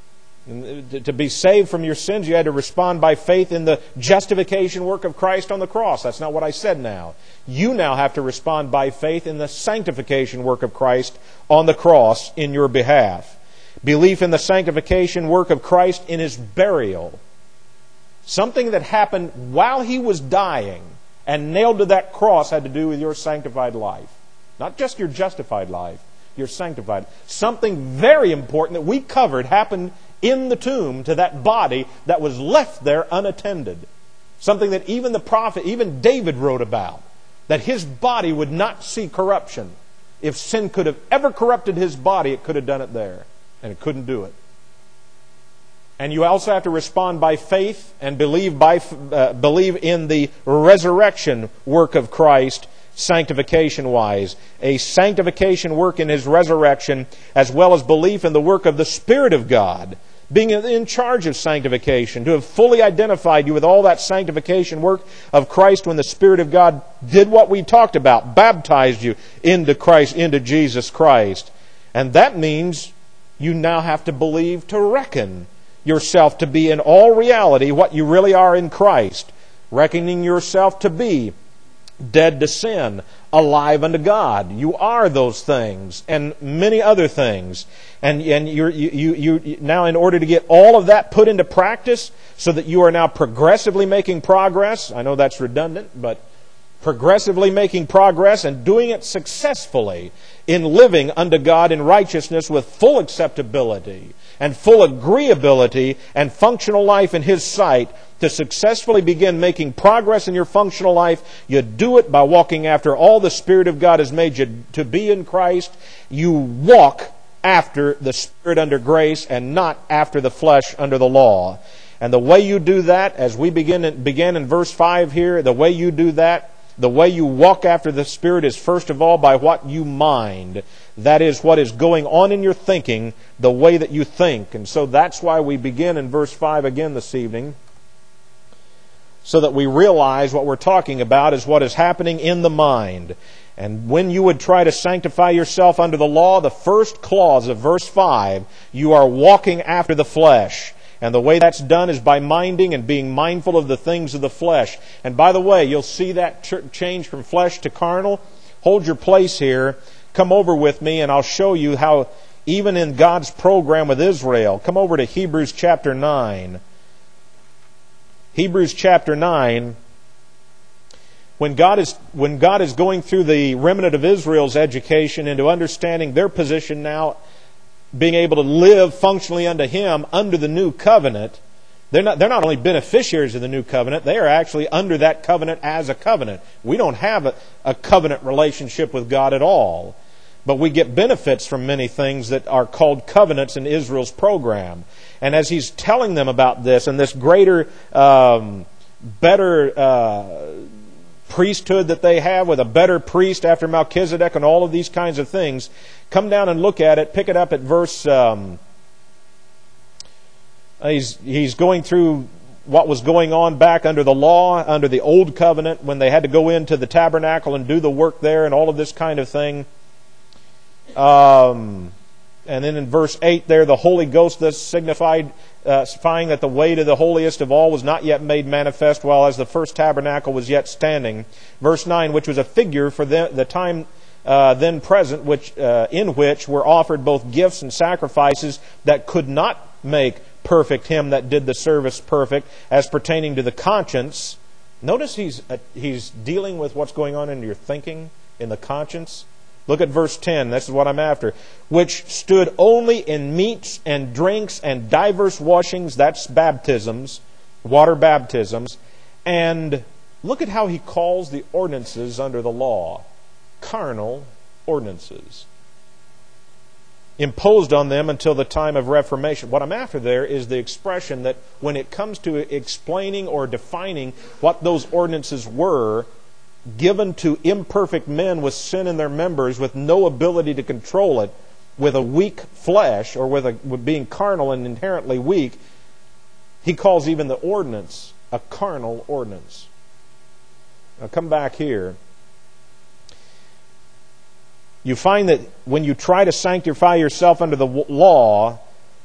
To be saved from your sins, you had to respond by faith in the justification work of Christ on the cross. That's not what I said now. You now have to respond by faith in the sanctification work of Christ on the cross in your behalf. Belief in the sanctification work of Christ in His burial. Something that happened while He was dying and nailed to that cross had to do with your sanctified life. Not just your justified life, your sanctified. Something very important that we covered happened in the tomb to that body that was left there unattended. Something that even the prophet, even David wrote about. That his body would not see corruption. If sin could have ever corrupted his body, it could have done it there. And it couldn't do it. And you also have to respond by faith and believe in the resurrection work of Christ, sanctification-wise. A sanctification work in His resurrection, as well as belief in the work of the Spirit of God, being in charge of sanctification, to have fully identified you with all that sanctification work of Christ when the Spirit of God did what we talked about, baptized you into Christ, into Jesus Christ. And that means you now have to believe to reckon yourself to be in all reality what you really are in Christ, reckoning yourself to be dead to sin, alive unto God. You are those things and many other things. And you now, in order to get all of that put into practice so that you are now progressively making progress, I know that's redundant, but progressively making progress and doing it successfully in living unto God in righteousness with full acceptability and full agreeability and functional life in His sight. To successfully begin making progress in your functional life, you do it by walking after all the Spirit of God has made you to be in Christ. You walk after the Spirit under grace and not after the flesh under the law. And the way you do that, as we began in verse 5 here, the way you do that The way you walk after the Spirit is first of all by what you mind. That is what is going on in your thinking, the way that you think. And so that's why we begin in verse 5 again this evening, so that we realize what we're talking about is what is happening in the mind. And when you would try to sanctify yourself under the law, the first clause of verse 5, you are walking after the flesh. And the way that's done is by minding and being mindful of the things of the flesh. And by the way, you'll see that change from flesh to carnal. Hold your place here. Come over with me and I'll show you how even in God's program with Israel. Come over to Hebrews chapter 9. Hebrews chapter 9. When God is going through the remnant of Israel's education into understanding their position now, being able to live functionally unto Him under the new covenant, they're not only beneficiaries of the new covenant, they are actually under that covenant as a covenant. We don't have a covenant relationship with God at all, but we get benefits from many things that are called covenants in Israel's program. And as He's telling them about this and this greater, better priesthood that they have with a better priest after Melchizedek and all of these kinds of things, come down and look at it. Pick it up at verse... He's going through what was going on back under the law, under the old covenant, when they had to go into the tabernacle and do the work there and all of this kind of thing. And then in verse 8 there, the Holy Ghost thus signifying that the way to the holiest of all was not yet made manifest, while as the first tabernacle was yet standing. Verse 9, which was a figure for the time then present, in which were offered both gifts and sacrifices that could not make perfect him that did the service perfect, as pertaining to the conscience. Notice he's dealing with what's going on in your thinking, in the conscience. Look at verse 10. This is what I'm after. Which stood only in meats and drinks and divers washings. That's baptisms, water baptisms. And look at how he calls the ordinances under the law. Carnal ordinances. Imposed on them until the time of Reformation. What I'm after there is the expression that when it comes to explaining or defining what those ordinances were, given to imperfect men with sin in their members, with no ability to control it, with a weak flesh, or with being carnal and inherently weak, he calls even the ordinance a carnal ordinance. Now come back here. You find that when you try to sanctify yourself under the law,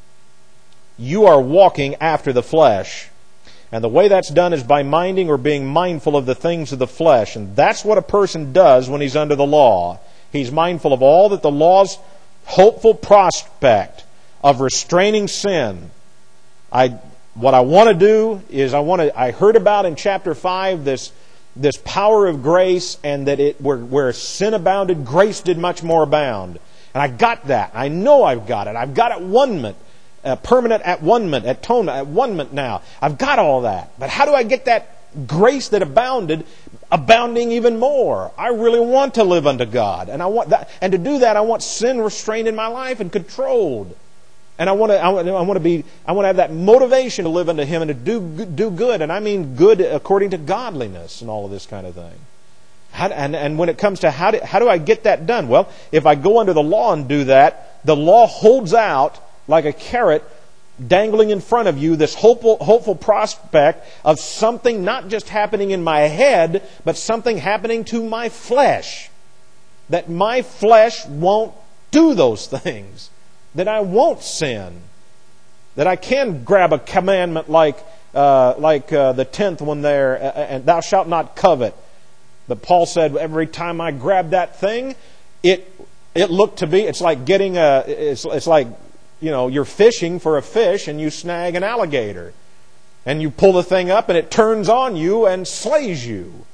you are walking after the flesh. And the way that's done is by minding or being mindful of the things of the flesh. And that's what a person does when he's under the law. He's mindful of all that the law's hopeful prospect of restraining sin. What I want to do is I heard about in chapter 5 this power of grace, and that where sin abounded, grace did much more abound. And I got that. I know I've got it. I've got at-one-ment, permanent at-one-ment, atonement, at-one-ment now. I've got all that. But how do I get that grace that abounded abounding even more? I really want to live unto God, and I want that. And to do that, I want sin restrained in my life and controlled. And I want to have that motivation to live unto Him and to do good, and I mean good according to godliness and all of this kind of thing. And when it comes to how do I get that done? Well, if I go under the law and do that, the law holds out like a carrot dangling in front of you this hopeful prospect of something not just happening in my head, but something happening to my flesh. That my flesh won't do those things. That I won't sin. That I can grab a commandment like the 10th one there, and thou shalt not covet. But Paul said every time I grabbed that thing, it looked to be, it's like getting it's like, you're fishing for a fish and you snag an alligator. And you pull the thing up and it turns on you and slays you.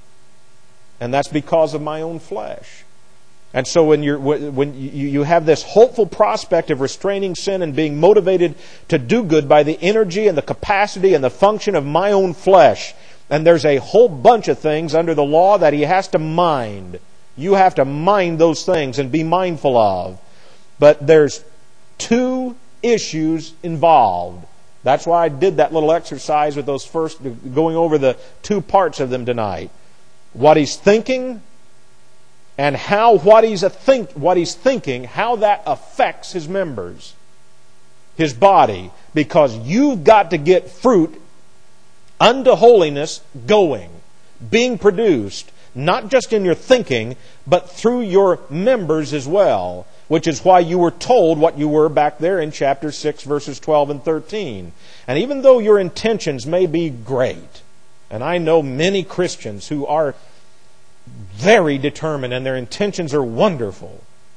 And that's because of my own flesh. And so when you have this hopeful prospect of restraining sin and being motivated to do good by the energy and the capacity and the function of my own flesh, and there's a whole bunch of things under the law that he has to mind. You have to mind those things and be mindful of. But there's two issues involved. That's why I did that little exercise with those first, going over the two parts of them tonight. what he's thinking, and how what he's thinking, how that affects his members, his body, because you've got to get fruit unto holiness going, being produced, not just in your thinking, but through your members as well, which is why you were told what you were back there in chapter 6, verses 12 and 13. And even though your intentions may be great, and I know many Christians who are very determined and their intentions are wonderful,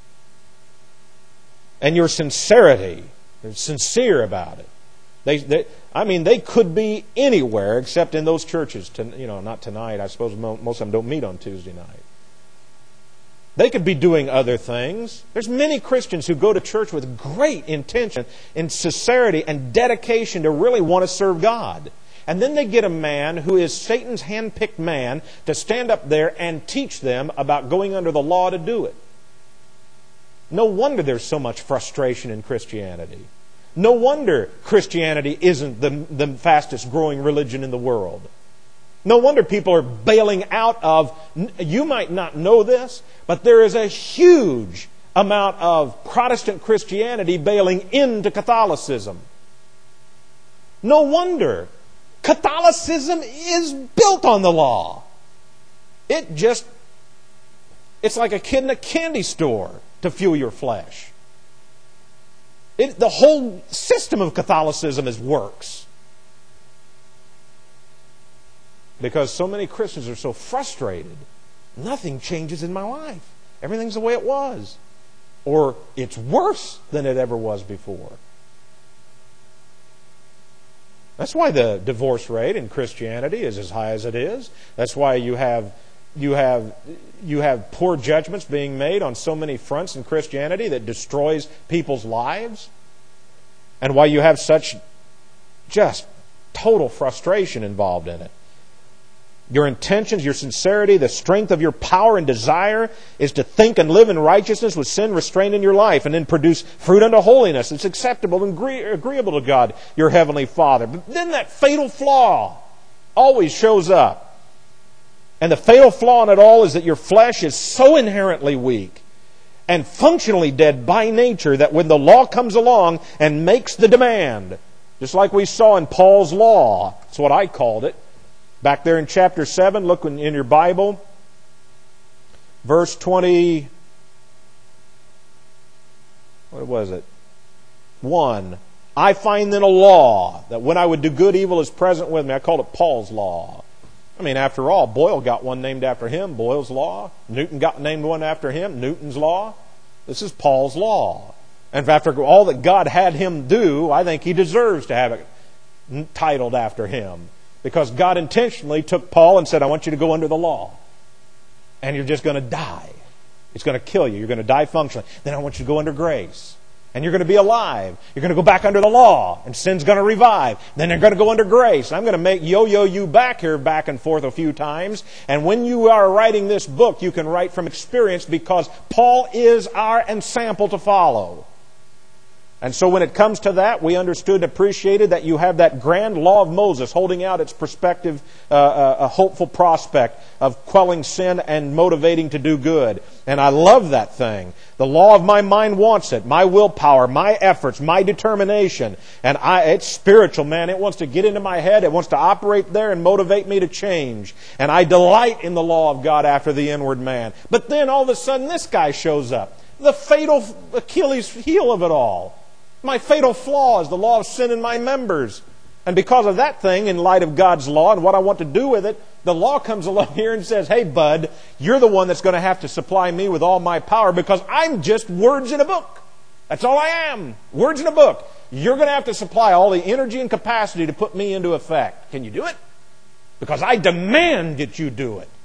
and your sincerity, they're sincere about it. They could be anywhere except in those churches. Not tonight. I suppose most of them don't meet on Tuesday night. They could be doing other things. There's many Christians who go to church with great intention and sincerity and dedication to really want to serve God. And then they get a man who is Satan's hand-picked man to stand up there and teach them about going under the law to do it. No wonder there's so much frustration in Christianity. No wonder Christianity isn't the fastest growing religion in the world. No wonder people are bailing out of, you might not know this, but there is a huge amount of Protestant Christianity bailing into Catholicism. No wonder. Catholicism is built on the law. It's like a kid in a candy store to fuel your flesh. The whole system of Catholicism is works. Because so many Christians are so frustrated. Nothing changes in my life. Everything's the way it was. Or it's worse than it ever was before. That's why the divorce rate in Christianity is as high as it is. That's why you have poor judgments being made on so many fronts in Christianity that destroys people's lives. And why you have such just total frustration involved in it. Your intentions, your sincerity, the strength of your power and desire is to think and live in righteousness with sin restrained in your life, and then produce fruit unto holiness. It's acceptable and agreeable to God, your heavenly Father. But then that fatal flaw always shows up. And the fatal flaw in it all is that your flesh is so inherently weak and functionally dead by nature that when the law comes along and makes the demand, just like we saw in Paul's law, that's what I called it, back there in chapter 7, look in your Bible, verse 20, what was it? 1. I find then a law, that when I would do good, evil is present with me. I called it Paul's law. I mean, after all, Boyle got one named after him, Boyle's law. Newton got named one after him, Newton's law. This is Paul's law. And after all that God had him do, I think he deserves to have it titled after him. Because God intentionally took Paul and said, I want you to go under the law. And you're just going to die. It's going to kill you. You're going to die functionally. Then I want you to go under grace. And you're going to be alive. You're going to go back under the law. And sin's going to revive. Then you're going to go under grace. I'm going to yo-yo you back here back and forth a few times. And when you are writing this book, you can write from experience because Paul is our ensample to follow. And so when it comes to that, we understood and appreciated that you have that grand law of Moses holding out its perspective, a hopeful prospect of quelling sin and motivating to do good. And I love that thing. The law of my mind wants it. My willpower, my efforts, my determination. And it's spiritual, man. It wants to get into my head. It wants to operate there and motivate me to change. And I delight in the law of God after the inward man. But then all of a sudden this guy shows up. The fatal Achilles heel of it all. My fatal flaw is the law of sin in my members. And because of that thing, in light of God's law and what I want to do with it, the law comes along here and says, hey, bud, you're the one that's going to have to supply me with all my power because I'm just words in a book. That's all I am. Words in a book. You're going to have to supply all the energy and capacity to put me into effect. Can you do it? Because I demand that you do it.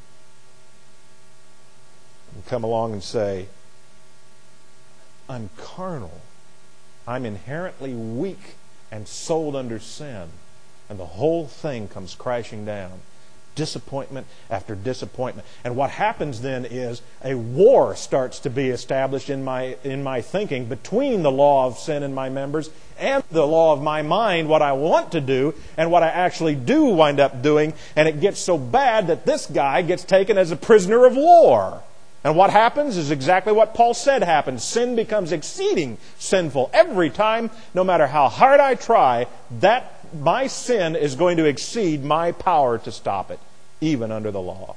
And come along and say, I'm carnal. I'm inherently weak and sold under sin. And the whole thing comes crashing down. disappointment after disappointment. And what happens then is a war starts to be established in my thinking between the law of sin in my members and the law of my mind, what I want to do and what I actually do wind up doing. And it gets so bad that this guy gets taken as a prisoner of war. And what happens is exactly what Paul said happens. Sin becomes exceeding sinful. Every time, no matter how hard I try, that my sin is going to exceed my power to stop it, even under the law.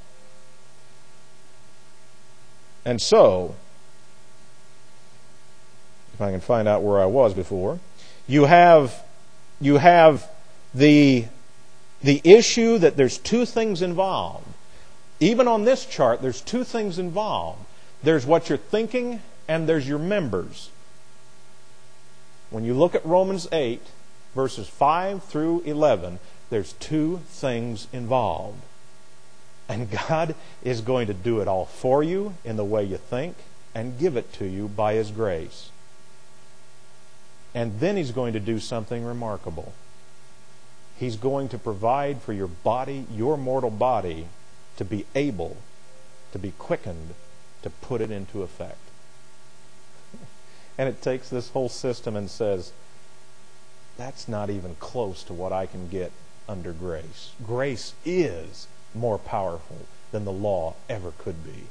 And so, if I can find out where I was before, you have the issue that there's two things involved. Even on this chart, there's two things involved. There's what you're thinking and there's your members. When you look at Romans 8, verses 5 through 11, there's two things involved. And God is going to do it all for you in the way you think and give it to you by His grace. And then He's going to do something remarkable. He's going to provide for your body, your mortal body, to be able to be quickened to put it into effect. And it takes this whole system and says, that's not even close to what I can get under grace. Grace is more powerful than the law ever could be.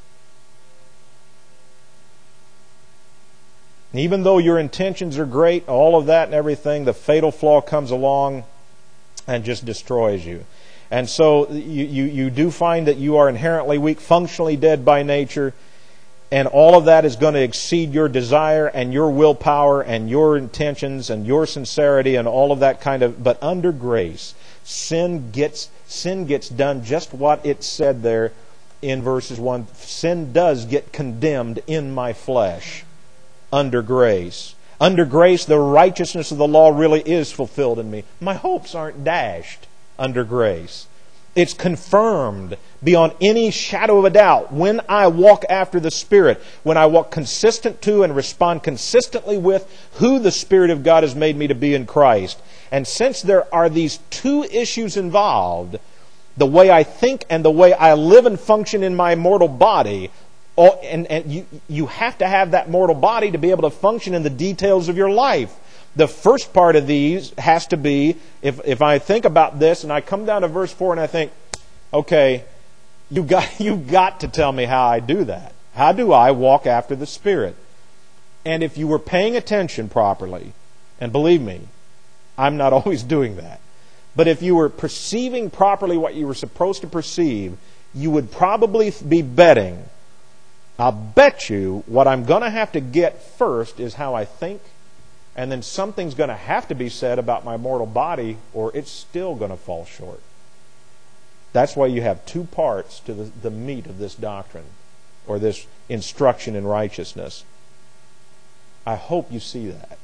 And even though your intentions are great, all of that and everything, the fatal flaw comes along and just destroys you. And so you do find that you are inherently weak, functionally dead by nature, and all of that is going to exceed your desire and your willpower and your intentions and your sincerity and all of that kind of... But under grace, sin gets done just what it said there in verses 1. Sin does get condemned in my flesh under grace. Under grace, the righteousness of the law really is fulfilled in me. My hopes aren't dashed under grace. It's confirmed beyond any shadow of a doubt when I walk after the Spirit, when I walk consistent to and respond consistently with who the Spirit of God has made me to be in Christ. And since there are these two issues involved, the way I think and the way I live and function in my mortal body, and you have to have that mortal body to be able to function in the details of your life. The first part of these has to be, if I think about this and I come down to verse 4 and I think, okay, you've got to tell me how I do that. How do I walk after the Spirit? And if you were paying attention properly, and believe me, I'm not always doing that, but if you were perceiving properly what you were supposed to perceive, you would probably be betting, I'll bet you what I'm going to have to get first is how I think, and then something's going to have to be said about my mortal body, or it's still going to fall short. That's why you have two parts to the meat of this doctrine, or this instruction in righteousness. I hope you see that.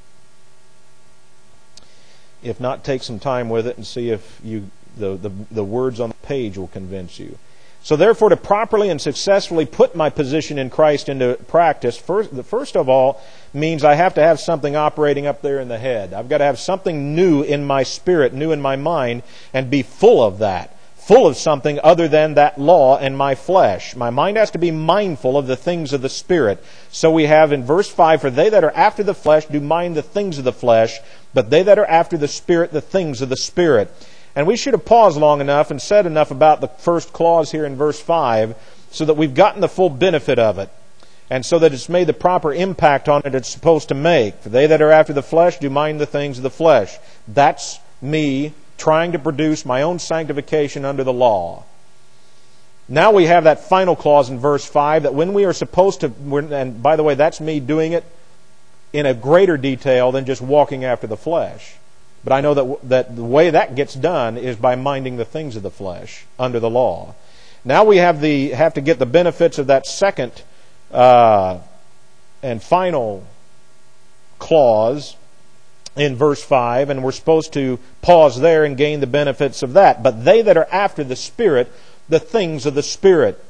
If not, take some time with it and see if the words on the page will convince you. So therefore, to properly and successfully put my position in Christ into practice, first of all, means I have to have something operating up there in the head. I've got to have something new in my spirit, new in my mind, and be full of that. Full of something other than that law and my flesh. My mind has to be mindful of the things of the Spirit. So we have in verse 5, for they that are after the flesh do mind the things of the flesh, but they that are after the Spirit, the things of the Spirit. And we should have paused long enough and said enough about the first clause here in verse 5 so that we've gotten the full benefit of it. And so that it's made the proper impact on it it's supposed to make. For they that are after the flesh do mind the things of the flesh. That's me trying to produce my own sanctification under the law. Now we have that final clause in verse 5 that when we are supposed to, and by the way, that's me doing it in a greater detail than just walking after the flesh. But I know that the way that gets done is by minding the things of the flesh under the law. Now we have to get the benefits of that second and final clause in verse 5, and we're supposed to pause there and gain the benefits of that. But they that are after the Spirit, the things of the Spirit.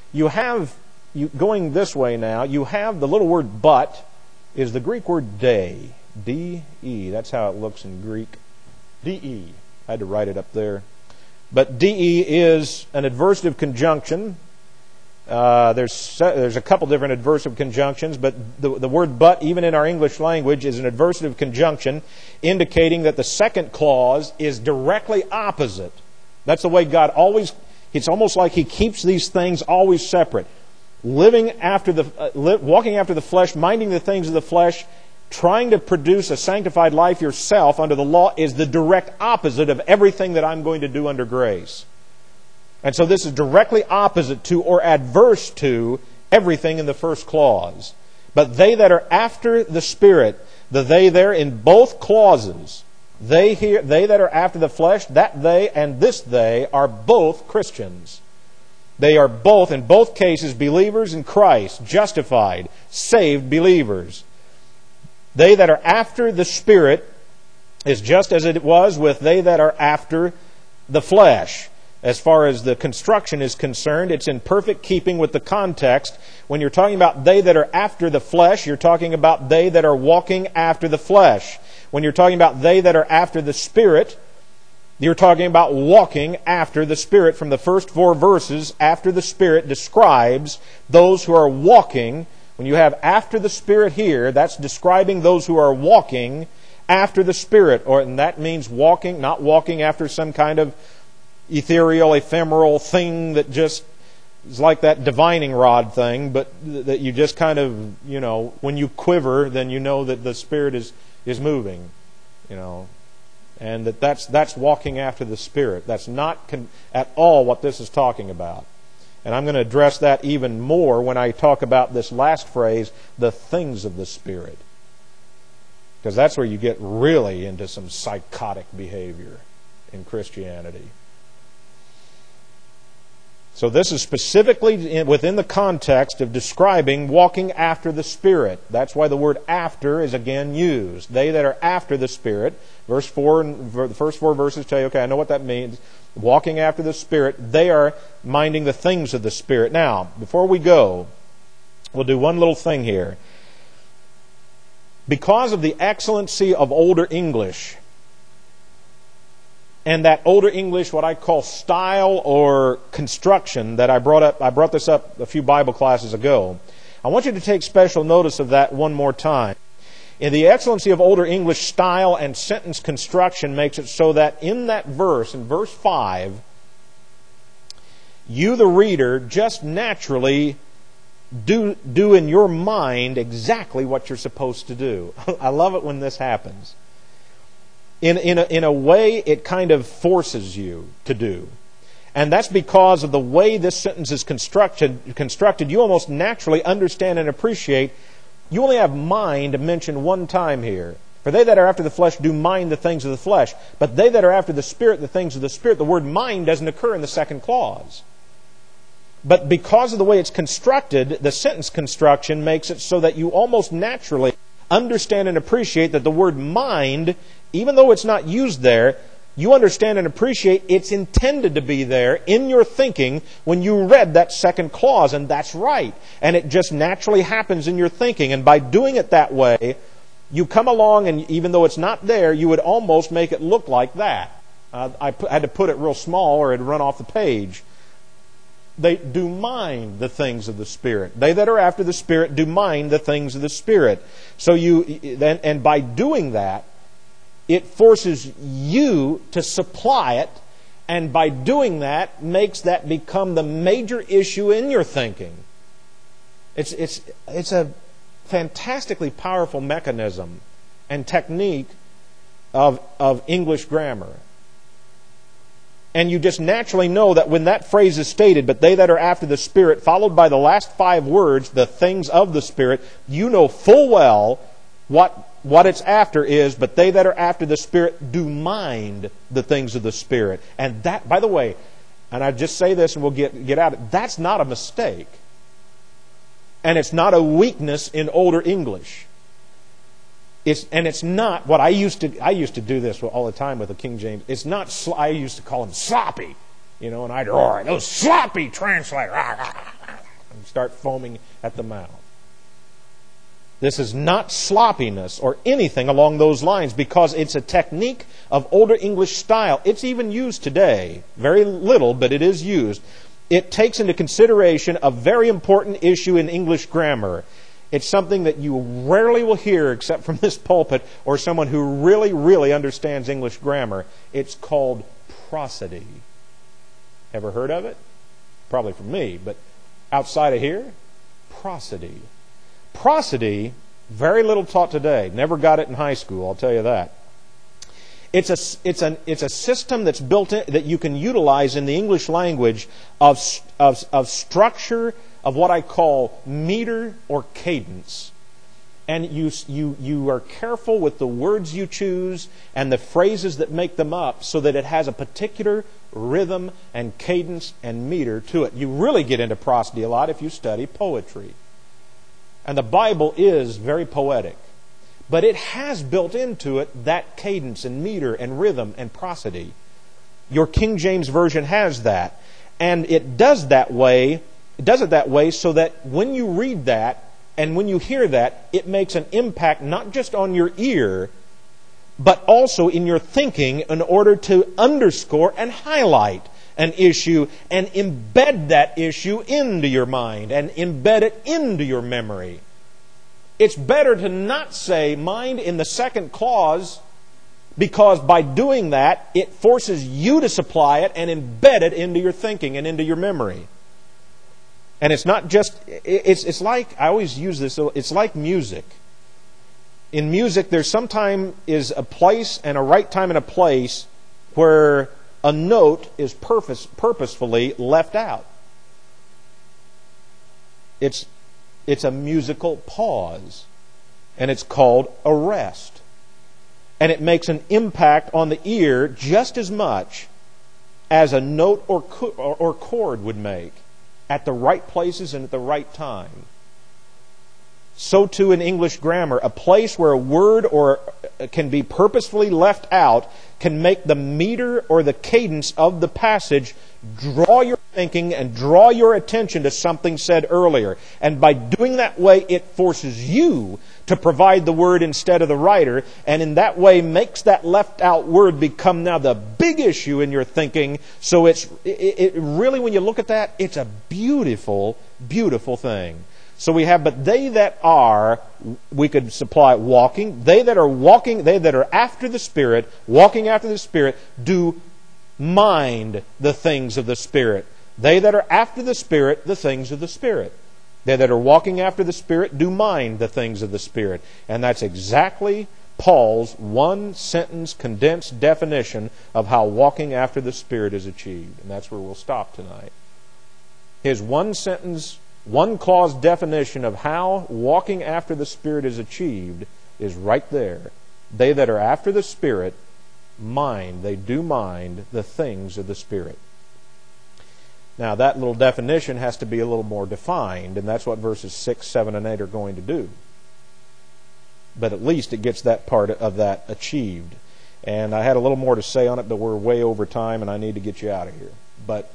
Going this way now, you have the little word but is the Greek word de. D-E. That's how it looks in Greek. D-E. I had to write it up there. But DE is an adversative conjunction. There's a couple different adversative conjunctions, but the word but, even in our English language, is an adversative conjunction indicating that the second clause is directly opposite. That's the way God always, it's almost like He keeps these things always separate. Walking after the flesh, minding the things of the flesh, trying to produce a sanctified life yourself under the law is the direct opposite of everything that I'm going to do under grace. And so this is directly opposite to or adverse to everything in the first clause. But they that are after the Spirit, the they there in both clauses, they that are after the flesh, that they and this they are both Christians. They are both, in both cases, believers in Christ, justified, saved believers. They that are after the Spirit is just as it was with they that are after the flesh. As far as the construction is concerned, it's in perfect keeping with the context. When you're talking about they that are after the flesh, you're talking about they that are walking after the flesh. When you're talking about they that are after the Spirit, you're talking about walking after the Spirit. From the first 4 verses, after the Spirit describes those who are walking. When you have after the Spirit here, that's describing those who are walking after the Spirit. And that means walking, not walking after some kind of ethereal, ephemeral thing that just is like that divining rod thing, but that you just kind of, when you quiver, then you know that the Spirit is moving, and that's walking after the Spirit. That's not at all what this is talking about. And I'm going to address that even more when I talk about this last phrase, the things of the Spirit. Because that's where you get really into some psychotic behavior in Christianity. So this is specifically within the context of describing walking after the Spirit. That's why the word after is again used. They that are after the Spirit, verse 4, the first 4 verses tell you, okay, I know what that means. Walking after the Spirit, they are minding the things of the Spirit. Now, before we go, we'll do one little thing here. Because of the excellency of Older English, and that Older English, what I call style or construction that I brought this up a few Bible classes ago. I want you to take special notice of that one more time. In the excellency of Older English, style and sentence construction makes it so that in that verse, in verse 5, you, the reader, just naturally do in your mind exactly what you're supposed to do. I love it when this happens. In a way, it kind of forces you to do. And that's because of the way this sentence is constructed, you almost naturally understand and appreciate. You only have mind mentioned one time here. For they that are after the flesh do mind the things of the flesh. But they that are after the Spirit, the things of the Spirit. The word mind doesn't occur in the second clause. But because of the way it's constructed, the sentence construction makes it so that you almost naturally understand and appreciate that the word mind, even though it's not used there, you understand and appreciate it's intended to be there in your thinking when you read that second clause, and that's right. And it just naturally happens in your thinking. And by doing it that way, you come along, and even though it's not there, you would almost make it look like that. I had to put it real small or it'd run off the page. They do mind the things of the Spirit. They that are after the Spirit do mind the things of the Spirit. So and by doing that, it forces you to supply it, and by doing that, makes that become the major issue in your thinking. It's a fantastically powerful mechanism and technique of English grammar. And you just naturally know that when that phrase is stated, but they that are after the Spirit, followed by the last 5 words, the things of the Spirit, you know full well what it's after is, but they that are after the Spirit do mind the things of the Spirit. And that, by the way, and I just say this and we'll get out of it, that's not a mistake. And it's not a weakness in Older English. It's not what I used to do this all the time with the King James. It's not. I used to call him sloppy, and I'd roar, "Those sloppy translators!" and start foaming at the mouth. This is not sloppiness or anything along those lines, because it's a technique of older English style. It's even used today. Very little, but it is used. It takes into consideration a very important issue in English grammar. It's something that you rarely will hear except from this pulpit or someone who really, really understands English grammar. It's called prosody. Ever heard of it? Probably from me, but outside of here, prosody. Prosody, very little taught today. Never got it in high school, I'll tell you that. It's a system that's built in, that you can utilize in the English language of structure of what I call meter or cadence. And you are careful with the words you choose and the phrases that make them up so that it has a particular rhythm and cadence and meter to it. You really get into prosody a lot if you study poetry. And the Bible is very poetic. But it has built into it that cadence and meter and rhythm and prosody. Your King James Version has that. And it does that way. It does it that way so that when you read that and when you hear that, it makes an impact not just on your ear, but also in your thinking in order to underscore and highlight an issue and embed that issue into your mind and embed it into your memory. It's better to not say mind in the second clause, because by doing that, it forces you to supply it and embed it into your thinking and into your memory. And it's not just, it's like, I always use this, it's like music. In music, there sometimes is a place and a right time and a place where a note is purposefully left out. It's a musical pause, and it's called a rest. And it makes an impact on the ear just as much as a note or chord would make at the right places and at the right time. So too in English grammar, a place where a word or can be purposefully left out can make the meter or the cadence of the passage draw your thinking and draw your attention to something said earlier. And by doing that way, it forces you to provide the word instead of the writer, and in that way makes that left out word become now the big issue in your thinking. So it really, when you look at that, it's a beautiful, beautiful thing. So we have, but they that are, we could supply walking. They that are walking, they that are after the Spirit, walking after the Spirit, do mind the things of the Spirit. They that are after the Spirit, the things of the Spirit. They that are walking after the Spirit do mind the things of the Spirit. And that's exactly Paul's one-sentence condensed definition of how walking after the Spirit is achieved. And that's where we'll stop tonight. His one-sentence, one-clause definition of how walking after the Spirit is achieved is right there. They that are after the Spirit they do mind the things of the Spirit. Now, that little definition has to be a little more defined, and that's what verses 6, 7, and 8 are going to do. But at least it gets that part of that achieved. And I had a little more to say on it, but we're way over time, and I need to get you out of here. But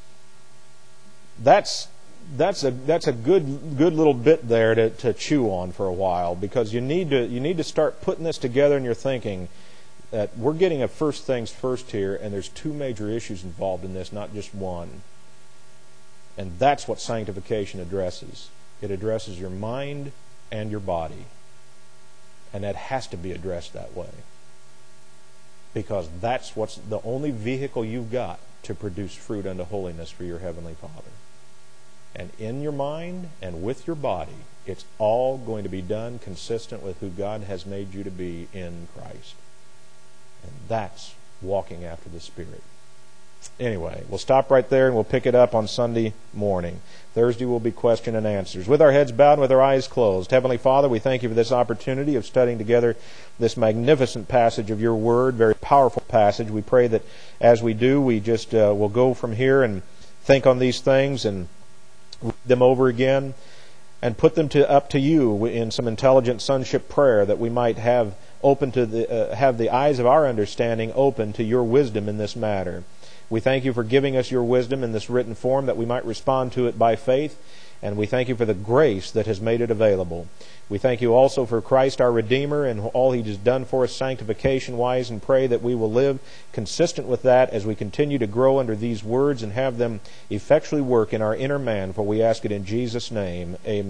that's a good little bit there to chew on for a while, because you need to start putting this together in your thinking that we're getting a first things first here, and there's two major issues involved in this, not just one. And that's what sanctification addresses. It addresses your mind and your body. And that has to be addressed that way. Because that's what's the only vehicle you've got to produce fruit unto holiness for your Heavenly Father. And in your mind and with your body, it's all going to be done consistent with who God has made you to be in Christ. And that's walking after the Spirit. Anyway, we'll stop right there and we'll pick it up on Sunday morning. Thursday will be question and answers. With our heads bowed and with our eyes closed. Heavenly Father, we thank you for this opportunity of studying together this magnificent passage of your Word, very powerful passage. We pray that as we do, we just will go from here and think on these things and read them over again and put them up to you in some intelligent sonship prayer, that we might have the eyes of our understanding open to your wisdom in this matter. We thank you for giving us your wisdom in this written form, that we might respond to it by faith. and we thank you for the grace that has made it available. We thank you also for Christ our Redeemer and all He has done for us sanctification-wise, and pray that we will live consistent with that as we continue to grow under these words and have them effectually work in our inner man, for we ask it in Jesus' name. Amen.